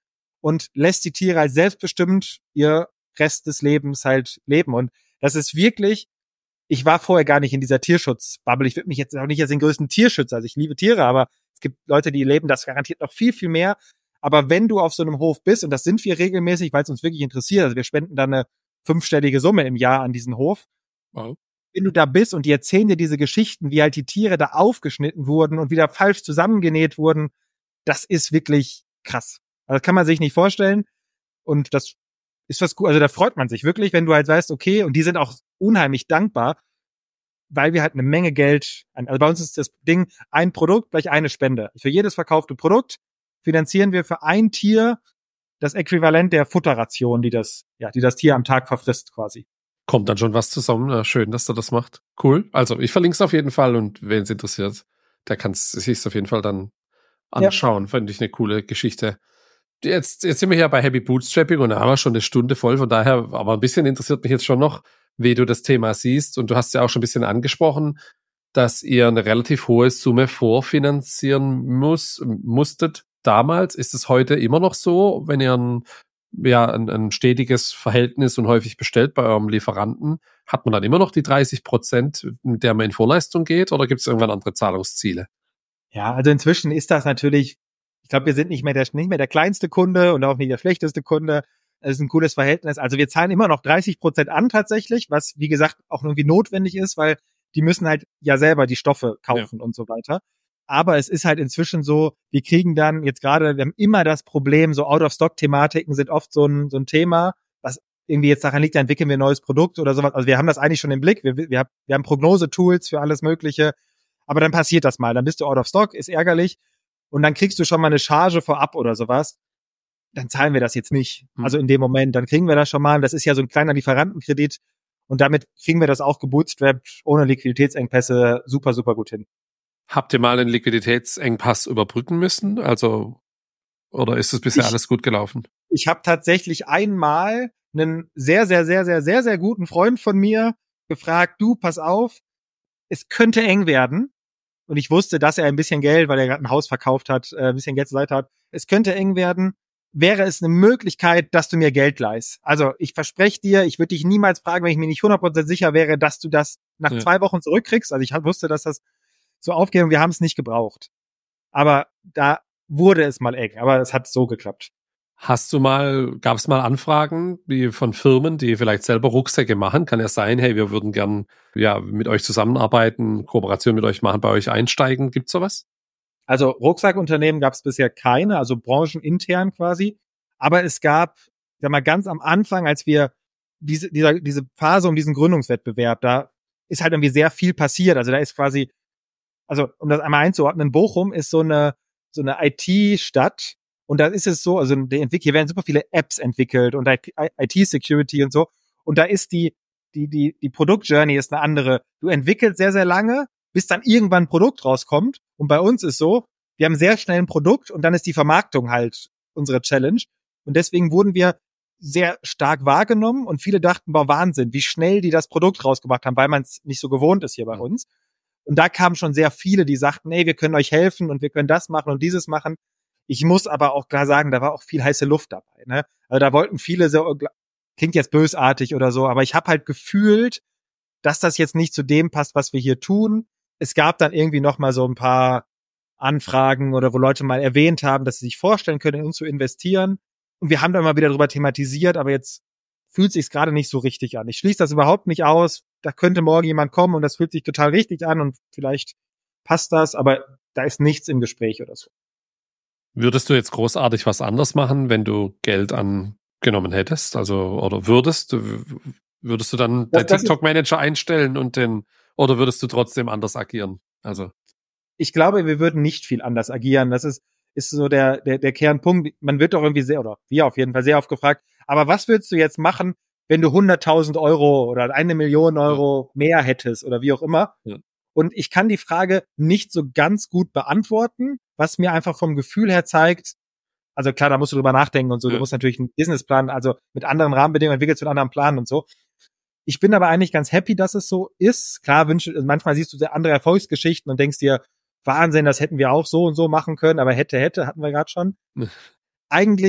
und lässt die Tiere halt selbstbestimmt ihr Rest des Lebens halt leben. Und das ist wirklich, ich war vorher gar nicht in dieser Tierschutzbubble. Ich würde mich jetzt auch nicht als den größten Tierschützer, also ich liebe Tiere, aber es gibt Leute, die leben das garantiert noch viel, viel mehr. Aber wenn du auf so einem Hof bist, und das sind wir regelmäßig, weil es uns wirklich interessiert, also wir spenden dann eine fünfstellige Summe im Jahr an diesen Hof. Wow. Wenn du da bist und die erzählen dir diese Geschichten, wie halt die Tiere da aufgeschnitten wurden und wieder falsch zusammengenäht wurden, das ist wirklich krass. Also das kann man sich nicht vorstellen. Und das ist was gut. Also da freut man sich wirklich, wenn du halt weißt, okay, und die sind auch unheimlich dankbar, weil wir halt eine Menge Geld, also bei uns ist das Ding, ein Produkt gleich eine Spende. Für jedes verkaufte Produkt finanzieren wir für ein Tier das Äquivalent der Futterration, die das, ja, die das Tier am Tag verfrisst quasi. Kommt dann schon was zusammen. Ja, schön, dass du das macht. Cool. Also ich verlinke es auf jeden Fall und wen es interessiert, der kann es sich auf jeden Fall dann anschauen. Ja. Fand ich eine coole Geschichte. Jetzt, jetzt sind wir hier bei Happy Bootstrapping und da haben wir schon eine Stunde voll. Von daher, aber ein bisschen interessiert mich jetzt schon noch, wie du das Thema siehst. Und du hast ja auch schon ein bisschen angesprochen, dass ihr eine relativ hohe Summe vorfinanzieren muss, musstet. Damals, ist es heute immer noch so, wenn ihr ein, ja, ein, ein stetiges Verhältnis und häufig bestellt bei eurem Lieferanten, hat man dann immer noch die dreißig Prozent, mit der man in Vorleistung geht, oder gibt es irgendwann andere Zahlungsziele? Ja, also inzwischen ist das natürlich, ich glaube, wir sind nicht mehr der, nicht mehr der kleinste Kunde und auch nicht der schlechteste Kunde. Es ist ein cooles Verhältnis. Also wir zahlen immer noch dreißig Prozent an tatsächlich, was, wie gesagt, auch irgendwie notwendig ist, weil die müssen halt ja selber die Stoffe kaufen ja. und so weiter. Aber es ist halt inzwischen so, wir kriegen dann jetzt gerade, wir haben immer das Problem, so Out-of-Stock-Thematiken sind oft so ein, so ein Thema, was irgendwie jetzt daran liegt, da entwickeln wir ein neues Produkt oder sowas. Also wir haben das eigentlich schon im Blick. Wir, wir, wir haben Prognose-Tools für alles Mögliche. Aber dann passiert das mal. Dann bist du out of stock, ist ärgerlich. Und dann kriegst du schon mal eine Charge vorab oder sowas. Dann zahlen wir das jetzt nicht. Hm. Also in dem Moment, dann kriegen wir das schon mal. Das ist ja so ein kleiner Lieferantenkredit. Und damit kriegen wir das auch gebootstrapped, ohne Liquiditätsengpässe, super, super gut hin. Habt ihr mal einen Liquiditätsengpass überbrücken müssen? Also, oder ist es bisher ich, alles gut gelaufen? Ich habe tatsächlich einmal einen sehr, sehr, sehr, sehr, sehr, sehr guten Freund von mir gefragt, du, pass auf, es könnte eng werden. Und ich wusste, dass er ein bisschen Geld, weil er gerade ein Haus verkauft hat, ein bisschen Geld zur Seite hat. Es könnte eng werden. Wäre es eine Möglichkeit, dass du mir Geld leihst? Also ich verspreche dir, ich würde dich niemals fragen, wenn ich mir nicht hundert Prozent sicher wäre, dass du das nach ja. zwei Wochen zurückkriegst. Also ich wusste, dass das so aufgeht und wir haben es nicht gebraucht. Aber da wurde es mal eng. Aber es hat so geklappt. Hast du mal, gab es mal Anfragen wie von Firmen, die vielleicht selber Rucksäcke machen? Kann ja sein, hey, wir würden gern ja mit euch zusammenarbeiten, Kooperation mit euch machen, bei euch einsteigen. Gibt's sowas? Also Rucksackunternehmen gab es bisher keine, also branchenintern quasi. Aber es gab, sag mal, ganz am Anfang, als wir diese, dieser, diese Phase um diesen Gründungswettbewerb, da ist halt irgendwie sehr viel passiert. Also da ist quasi, also um das einmal einzuordnen, Bochum ist so eine, so eine I T-Stadt. Und da ist es so, also die Entwickler, hier werden super viele Apps entwickelt und I T-Security und so. Und da ist die, die, die, die Produktjourney ist eine andere. Du entwickelst sehr, sehr lange, bis dann irgendwann ein Produkt rauskommt. Und bei uns ist so, wir haben sehr schnell ein Produkt und dann ist die Vermarktung halt unsere Challenge. Und deswegen wurden wir sehr stark wahrgenommen und viele dachten, boah, Wahnsinn, wie schnell die das Produkt rausgebracht haben, weil man es nicht so gewohnt ist hier bei uns. Und da kamen schon sehr viele, die sagten, hey, wir können euch helfen und wir können das machen und dieses machen. Ich muss aber auch klar sagen, da war auch viel heiße Luft dabei. Ne? Also da wollten viele so, klingt jetzt bösartig oder so, aber ich habe halt gefühlt, dass das jetzt nicht zu dem passt, was wir hier tun. Es gab dann irgendwie noch mal so ein paar Anfragen oder wo Leute mal erwähnt haben, dass sie sich vorstellen können, in uns zu investieren. Und wir haben da mal wieder drüber thematisiert, aber jetzt fühlt sich's gerade nicht so richtig an. Ich schließe das überhaupt nicht aus. Da könnte morgen jemand kommen und das fühlt sich total richtig an und vielleicht passt das, aber da ist nichts im Gespräch oder so. Würdest du jetzt großartig was anders machen, wenn du Geld angenommen hättest? Also, oder würdest, würdest du dann den TikTok-Manager einstellen und den, oder würdest du trotzdem anders agieren? Also. Ich glaube, wir würden nicht viel anders agieren. Das ist, ist so der, der, der Kernpunkt. Man wird doch irgendwie sehr, oder wir auf jeden Fall sehr oft gefragt, aber was würdest du jetzt machen, wenn du hunderttausend Euro oder eine Million Euro mehr hättest oder wie auch immer? Ja. Und ich kann die Frage nicht so ganz gut beantworten, was mir einfach vom Gefühl her zeigt, also klar, da musst du drüber nachdenken und so, ja. Du musst natürlich einen Businessplan, also mit anderen Rahmenbedingungen entwickelst du einen anderen Plan und so. Ich bin aber eigentlich ganz happy, dass es so ist. Klar, wünsche, manchmal siehst du sehr andere Erfolgsgeschichten und denkst dir, Wahnsinn, das hätten wir auch so und so machen können, aber hätte, hätte, hatten wir gerade schon. Ja. Eigentlich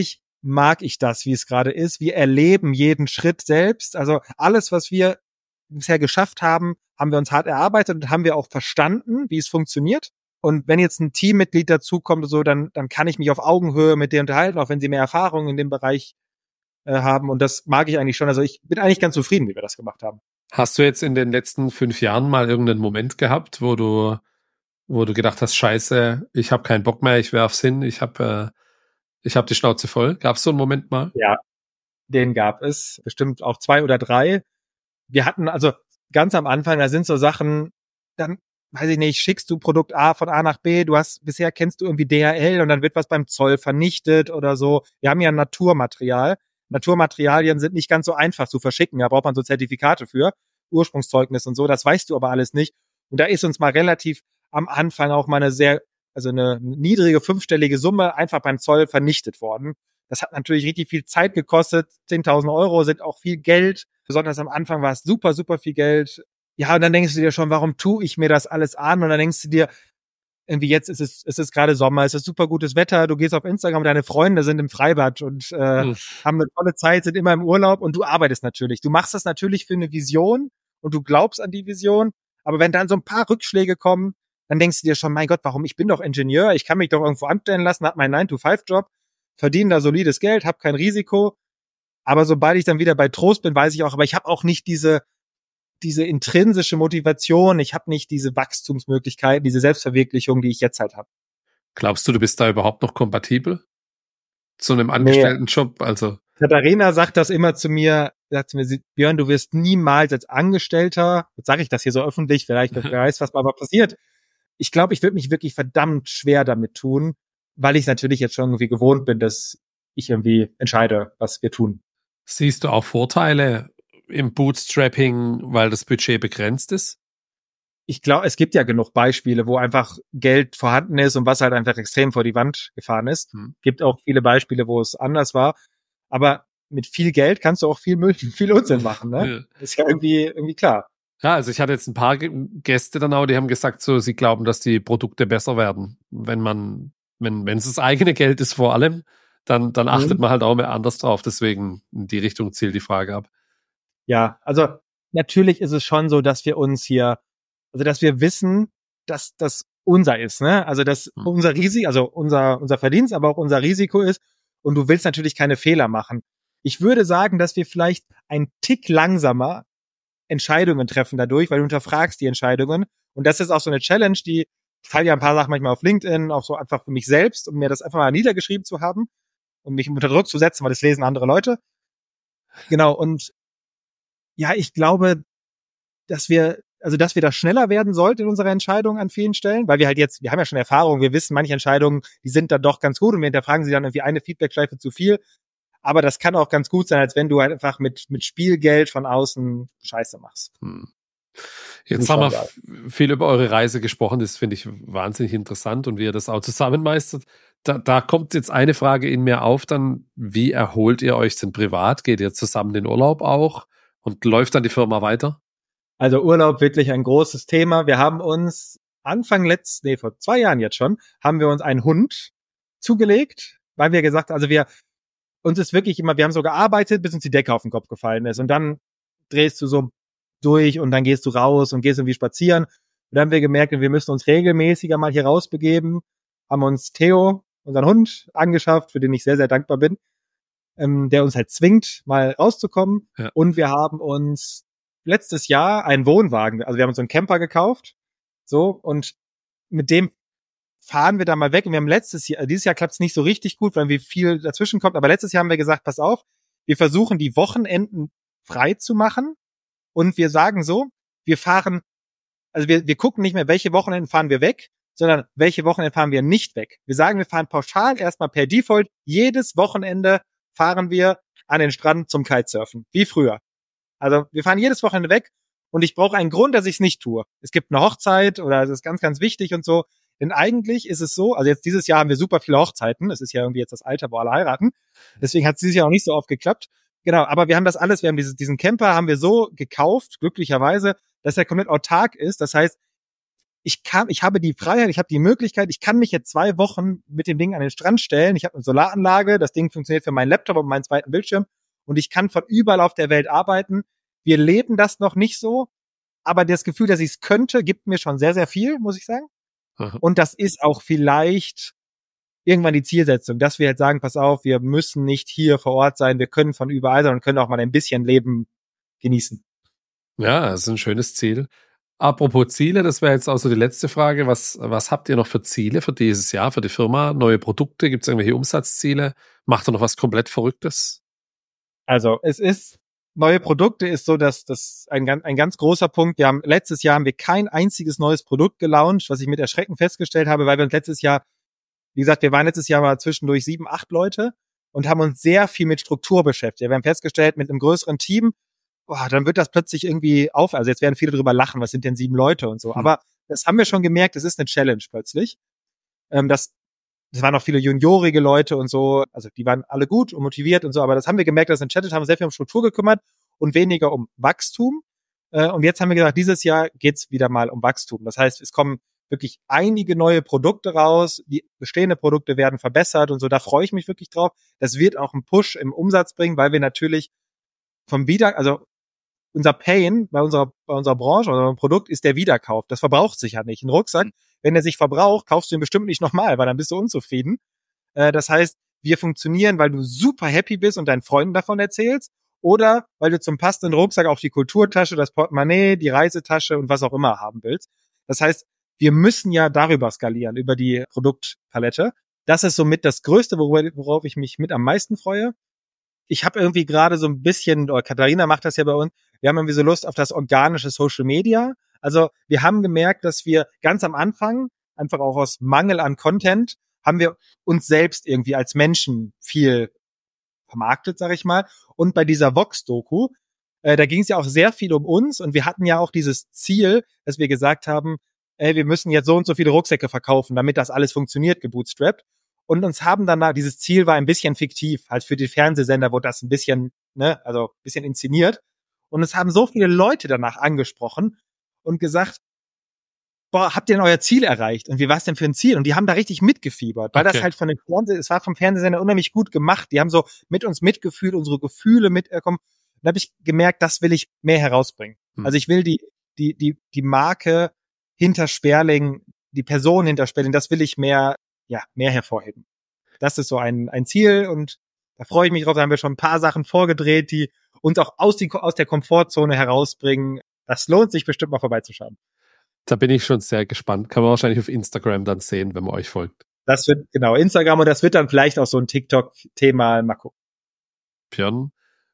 mag ich das, wie es gerade ist. Wir erleben jeden Schritt selbst. Also alles, was wir bisher geschafft haben, haben wir uns hart erarbeitet und haben wir auch verstanden, wie es funktioniert. Und wenn jetzt ein Teammitglied dazukommt, so, dann, dann kann ich mich auf Augenhöhe mit denen unterhalten, auch wenn sie mehr Erfahrung in dem Bereich äh, haben. Und das mag ich eigentlich schon. Also ich bin eigentlich ganz zufrieden, wie wir das gemacht haben. Hast du jetzt in den letzten fünf Jahren mal irgendeinen Moment gehabt, wo du, wo du gedacht hast, Scheiße, ich habe keinen Bock mehr, ich werf's hin, ich habe, äh, ich habe die Schnauze voll? Gab es so einen Moment mal? Ja, den gab es bestimmt auch zwei oder drei. Wir hatten also ganz am Anfang, da sind so Sachen, dann weiß ich nicht, schickst du Produkt A von A nach B, du hast, bisher kennst du irgendwie D H L und dann wird was beim Zoll vernichtet oder so. Wir haben ja Naturmaterial. Naturmaterialien sind nicht ganz so einfach zu verschicken, da braucht man so Zertifikate für, Ursprungszeugnis und so, das weißt du aber alles nicht. Und da ist uns mal relativ am Anfang auch mal eine sehr, also eine niedrige fünfstellige Summe einfach beim Zoll vernichtet worden. Das hat natürlich richtig viel Zeit gekostet, zehntausend Euro sind auch viel Geld, besonders am Anfang war es super, super viel Geld. Ja, und dann denkst du dir schon, warum tue ich mir das alles an? Und dann denkst du dir, irgendwie jetzt ist es, es ist gerade Sommer, es ist super gutes Wetter, du gehst auf Instagram, deine Freunde sind im Freibad und äh, hm. haben eine tolle Zeit, sind immer im Urlaub und du arbeitest natürlich. Du machst das natürlich für eine Vision und du glaubst an die Vision, aber wenn dann so ein paar Rückschläge kommen, dann denkst du dir schon, mein Gott, warum? Ich bin doch Ingenieur, ich kann mich doch irgendwo anstellen lassen, hab meinen nine to five Job, verdiene da solides Geld, hab kein Risiko. Aber sobald ich dann wieder bei Trost bin, weiß ich auch, aber ich habe auch nicht diese diese intrinsische Motivation, ich habe nicht diese Wachstumsmöglichkeiten, diese Selbstverwirklichung, die ich jetzt halt habe. Glaubst du, du bist da überhaupt noch kompatibel zu einem Angestelltenjob? Nee. Also Katharina sagt das immer zu mir, sagt zu mir, Björn, du wirst niemals als Angestellter, jetzt sage ich das hier so öffentlich, vielleicht wer weiß, was mal passiert. Ich glaube, ich würde mich wirklich verdammt schwer damit tun, weil ich natürlich jetzt schon irgendwie gewohnt bin, dass ich irgendwie entscheide, was wir tun. Siehst du auch Vorteile im Bootstrapping, weil das Budget begrenzt ist? Ich glaube, es gibt ja genug Beispiele, wo einfach Geld vorhanden ist und was halt einfach extrem vor die Wand gefahren ist. Hm. Gibt auch viele Beispiele, wo es anders war. Aber mit viel Geld kannst du auch viel Müll, viel Unsinn machen, ne? Ja. Ist ja irgendwie, irgendwie klar. Ja, also ich hatte jetzt ein paar Gäste dann auch, die haben gesagt, so, sie glauben, dass die Produkte besser werden. Wenn man, wenn, wenn es das eigene Geld ist vor allem, dann, dann achtet mhm. man halt auch mehr anders drauf. Deswegen in die Richtung zielt die Frage ab. Ja, also natürlich ist es schon so, dass wir uns hier, also dass wir wissen, dass das unser ist, ne? Also dass hm. unser Risiko, also unser unser Verdienst, aber auch unser Risiko ist. Und du willst natürlich keine Fehler machen. Ich würde sagen, dass wir vielleicht ein Tick langsamer Entscheidungen treffen dadurch, weil du hinterfragst die Entscheidungen. Und das ist auch so eine Challenge, die ich teile ja ein paar Sachen manchmal auf LinkedIn, auch so einfach für mich selbst, um mir das einfach mal niedergeschrieben zu haben und mich unter Druck zu setzen, weil das lesen andere Leute. Genau, und ja, ich glaube, dass wir, also dass wir da schneller werden sollten in unserer Entscheidung an vielen Stellen, weil wir halt jetzt, wir haben ja schon Erfahrung, wir wissen, manche Entscheidungen, die sind dann doch ganz gut und wir hinterfragen sie dann irgendwie eine Feedback-Schleife zu viel. Aber das kann auch ganz gut sein, als wenn du halt einfach mit mit Spielgeld von außen Scheiße machst. Hm. Jetzt haben wir f- viel über eure Reise gesprochen, das finde ich wahnsinnig interessant und wie ihr das auch zusammen meistert. Da, da kommt jetzt eine Frage in mir auf, dann, wie erholt ihr euch denn privat? Geht ihr zusammen in Urlaub auch und läuft dann die Firma weiter? Also Urlaub wirklich ein großes Thema. Wir haben uns Anfang letzten, nee, vor zwei Jahren jetzt schon, haben wir uns einen Hund zugelegt, weil wir gesagt, also wir, uns ist wirklich immer, wir haben so gearbeitet, bis uns die Decke auf den Kopf gefallen ist und dann drehst du so durch und dann gehst du raus und gehst irgendwie spazieren. Und dann haben wir gemerkt, wir müssen uns regelmäßiger mal hier rausbegeben, haben uns Theo, unseren Hund, angeschafft, für den ich sehr, sehr dankbar bin, ähm, der uns halt zwingt, mal rauszukommen. Ja. Und wir haben uns letztes Jahr einen Wohnwagen, also wir haben uns so einen Camper gekauft, so, und mit dem fahren wir da mal weg. Und wir haben letztes Jahr, dieses Jahr klappt es nicht so richtig gut, weil wie viel dazwischen kommt, aber letztes Jahr haben wir gesagt, pass auf, wir versuchen die Wochenenden frei zu machen und wir sagen so, wir fahren, also wir, wir gucken nicht mehr, welche Wochenenden fahren wir weg, sondern welche Wochenende fahren wir nicht weg. Wir sagen, wir fahren pauschal erstmal per Default, jedes Wochenende fahren wir an den Strand zum Kitesurfen, wie früher. Also wir fahren jedes Wochenende weg und ich brauche einen Grund, dass ich es nicht tue. Es gibt eine Hochzeit oder es ist ganz, ganz wichtig und so. Denn eigentlich ist es so, also jetzt dieses Jahr haben wir super viele Hochzeiten. Es ist ja irgendwie jetzt das Alter, wo alle heiraten. Deswegen hat es dieses Jahr auch nicht so oft geklappt. Genau, aber wir haben das alles, wir haben dieses, diesen Camper haben wir so gekauft, glücklicherweise, dass er komplett autark ist. Das heißt, ich kann, ich habe die Freiheit, ich habe die Möglichkeit, ich kann mich jetzt zwei Wochen mit dem Ding an den Strand stellen. Ich habe eine Solaranlage, das Ding funktioniert für meinen Laptop und meinen zweiten Bildschirm und ich kann von überall auf der Welt arbeiten. Wir leben das noch nicht so, aber das Gefühl, dass ich es könnte, gibt mir schon sehr, sehr viel, muss ich sagen. Aha. Und das ist auch vielleicht irgendwann die Zielsetzung, dass wir halt sagen, pass auf, wir müssen nicht hier vor Ort sein, wir können von überall sein und können auch mal ein bisschen Leben genießen. Ja, das ist ein schönes Ziel. Apropos Ziele, das wäre jetzt auch so die letzte Frage. Was, was habt ihr noch für Ziele für dieses Jahr, für die Firma? Neue Produkte? Gibt es irgendwelche Umsatzziele? Macht ihr noch was komplett Verrücktes? Also es ist, neue Produkte ist so, dass das ein, ein ganz großer Punkt. Wir haben, letztes Jahr haben wir kein einziges neues Produkt gelauncht, was ich mit Erschrecken festgestellt habe, weil wir uns letztes Jahr, wie gesagt, wir waren letztes Jahr mal zwischendurch sieben, acht Leute und haben uns sehr viel mit Struktur beschäftigt. Wir haben festgestellt, mit einem größeren Team, boah, dann wird das plötzlich irgendwie auf, also jetzt werden viele drüber lachen, was sind denn sieben Leute und so. Hm. Aber das haben wir schon gemerkt, das ist eine Challenge plötzlich. Ähm, das, das waren auch viele juniorige Leute und so, also die waren alle gut und motiviert und so, aber das haben wir gemerkt, das ist eine Challenge, haben wir sehr viel um Struktur gekümmert und weniger um Wachstum. Äh, und jetzt haben wir gesagt, dieses Jahr geht's wieder mal um Wachstum. Das heißt, es kommen wirklich einige neue Produkte raus, die bestehende Produkte werden verbessert und so, da freue ich mich wirklich drauf. Das wird auch einen Push im Umsatz bringen, weil wir natürlich vom Wieder, also unser Pain bei unserer, bei unserer Branche oder unserem Produkt ist der Wiederkauf. Das verbraucht sich ja nicht. Ein Rucksack, wenn er sich verbraucht, kaufst du ihn bestimmt nicht nochmal, weil dann bist du unzufrieden. Äh, das heißt, wir funktionieren, weil du super happy bist und deinen Freunden davon erzählst oder weil du zum passenden Rucksack auch die Kulturtasche, das Portemonnaie, die Reisetasche und was auch immer haben willst. Das heißt, wir müssen ja darüber skalieren, über die Produktpalette. Das ist somit das Größte, worauf ich mich mit am meisten freue. Ich habe irgendwie gerade so ein bisschen, oder Katharina macht das ja bei uns, wir haben irgendwie so Lust auf das organische Social Media. Also wir haben gemerkt, dass wir ganz am Anfang, einfach auch aus Mangel an Content, haben wir uns selbst irgendwie als Menschen viel vermarktet, sag ich mal. Und bei dieser Vox-Doku, äh, da ging es ja auch sehr viel um uns und wir hatten ja auch dieses Ziel, dass wir gesagt haben, ey, wir müssen jetzt so und so viele Rucksäcke verkaufen, damit das alles funktioniert, gebootstrapped. Und uns haben danach, dieses Ziel war ein bisschen fiktiv, halt für die Fernsehsender wurde das ein bisschen, ne, also ein bisschen inszeniert. Und es haben so viele Leute danach angesprochen und gesagt, boah, habt ihr denn euer Ziel erreicht? Und wie war es denn für ein Ziel? Und die haben da richtig mitgefiebert, weil okay. das halt von den Fernseh, es war vom Fernsehsender unheimlich gut gemacht. Die haben so mit uns mitgefühlt, unsere Gefühle mitbekommen. Und da habe ich gemerkt, das will ich mehr herausbringen. Hm. Also ich will die, die, die, die Marke hinter Sperling, die Person hinter Sperling, das will ich mehr, ja, mehr hervorheben. Das ist so ein, ein Ziel und da freue ich mich drauf. Da haben wir schon ein paar Sachen vorgedreht, die uns auch aus, die, aus der Komfortzone herausbringen. Das lohnt sich bestimmt mal vorbeizuschauen. Da bin ich schon sehr gespannt. Kann man wahrscheinlich auf Instagram dann sehen, wenn man euch folgt. Das wird, genau, Instagram und das wird dann vielleicht auch so ein TikTok-Thema. Mal gucken. Björn,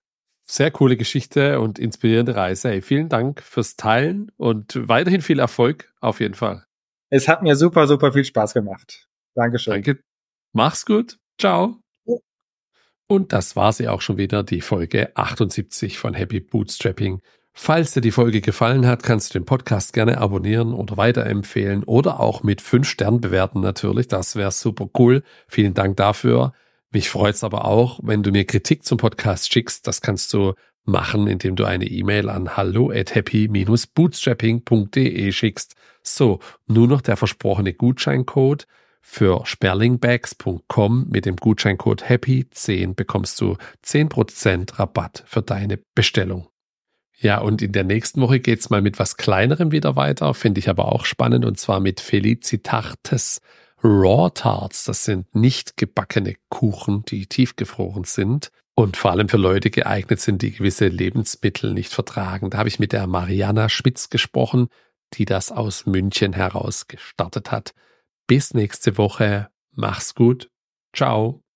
sehr coole Geschichte und inspirierende Reise. Hey, vielen Dank fürs Teilen und weiterhin viel Erfolg auf jeden Fall. Es hat mir super, super viel Spaß gemacht. Dankeschön. Danke. Mach's gut. Ciao. Ja. Und das war sie auch schon wieder, die Folge achtundsiebzig von Happy Bootstrapping. Falls dir die Folge gefallen hat, kannst du den Podcast gerne abonnieren oder weiterempfehlen oder auch mit fünf Sternen bewerten natürlich. Das wäre super cool. Vielen Dank dafür. Mich freut es aber auch, wenn du mir Kritik zum Podcast schickst. Das kannst du machen, indem du eine E-Mail an hallo at happy dash bootstrapping punkt de schickst. So, nur noch der versprochene Gutscheincode. Für sperlingbags punkt com mit dem Gutscheincode happy zehn bekommst du zehn Prozent Rabatt für deine Bestellung. Ja, und in der nächsten Woche geht's mal mit was Kleinerem wieder weiter, finde ich aber auch spannend, und zwar mit Felicitartes Raw Tarts. Das sind nicht gebackene Kuchen, die tiefgefroren sind und vor allem für Leute geeignet sind, die gewisse Lebensmittel nicht vertragen. Da habe ich mit der Mariana Schmitz gesprochen, die das aus München heraus gestartet hat. Bis nächste Woche. Mach's gut. Ciao.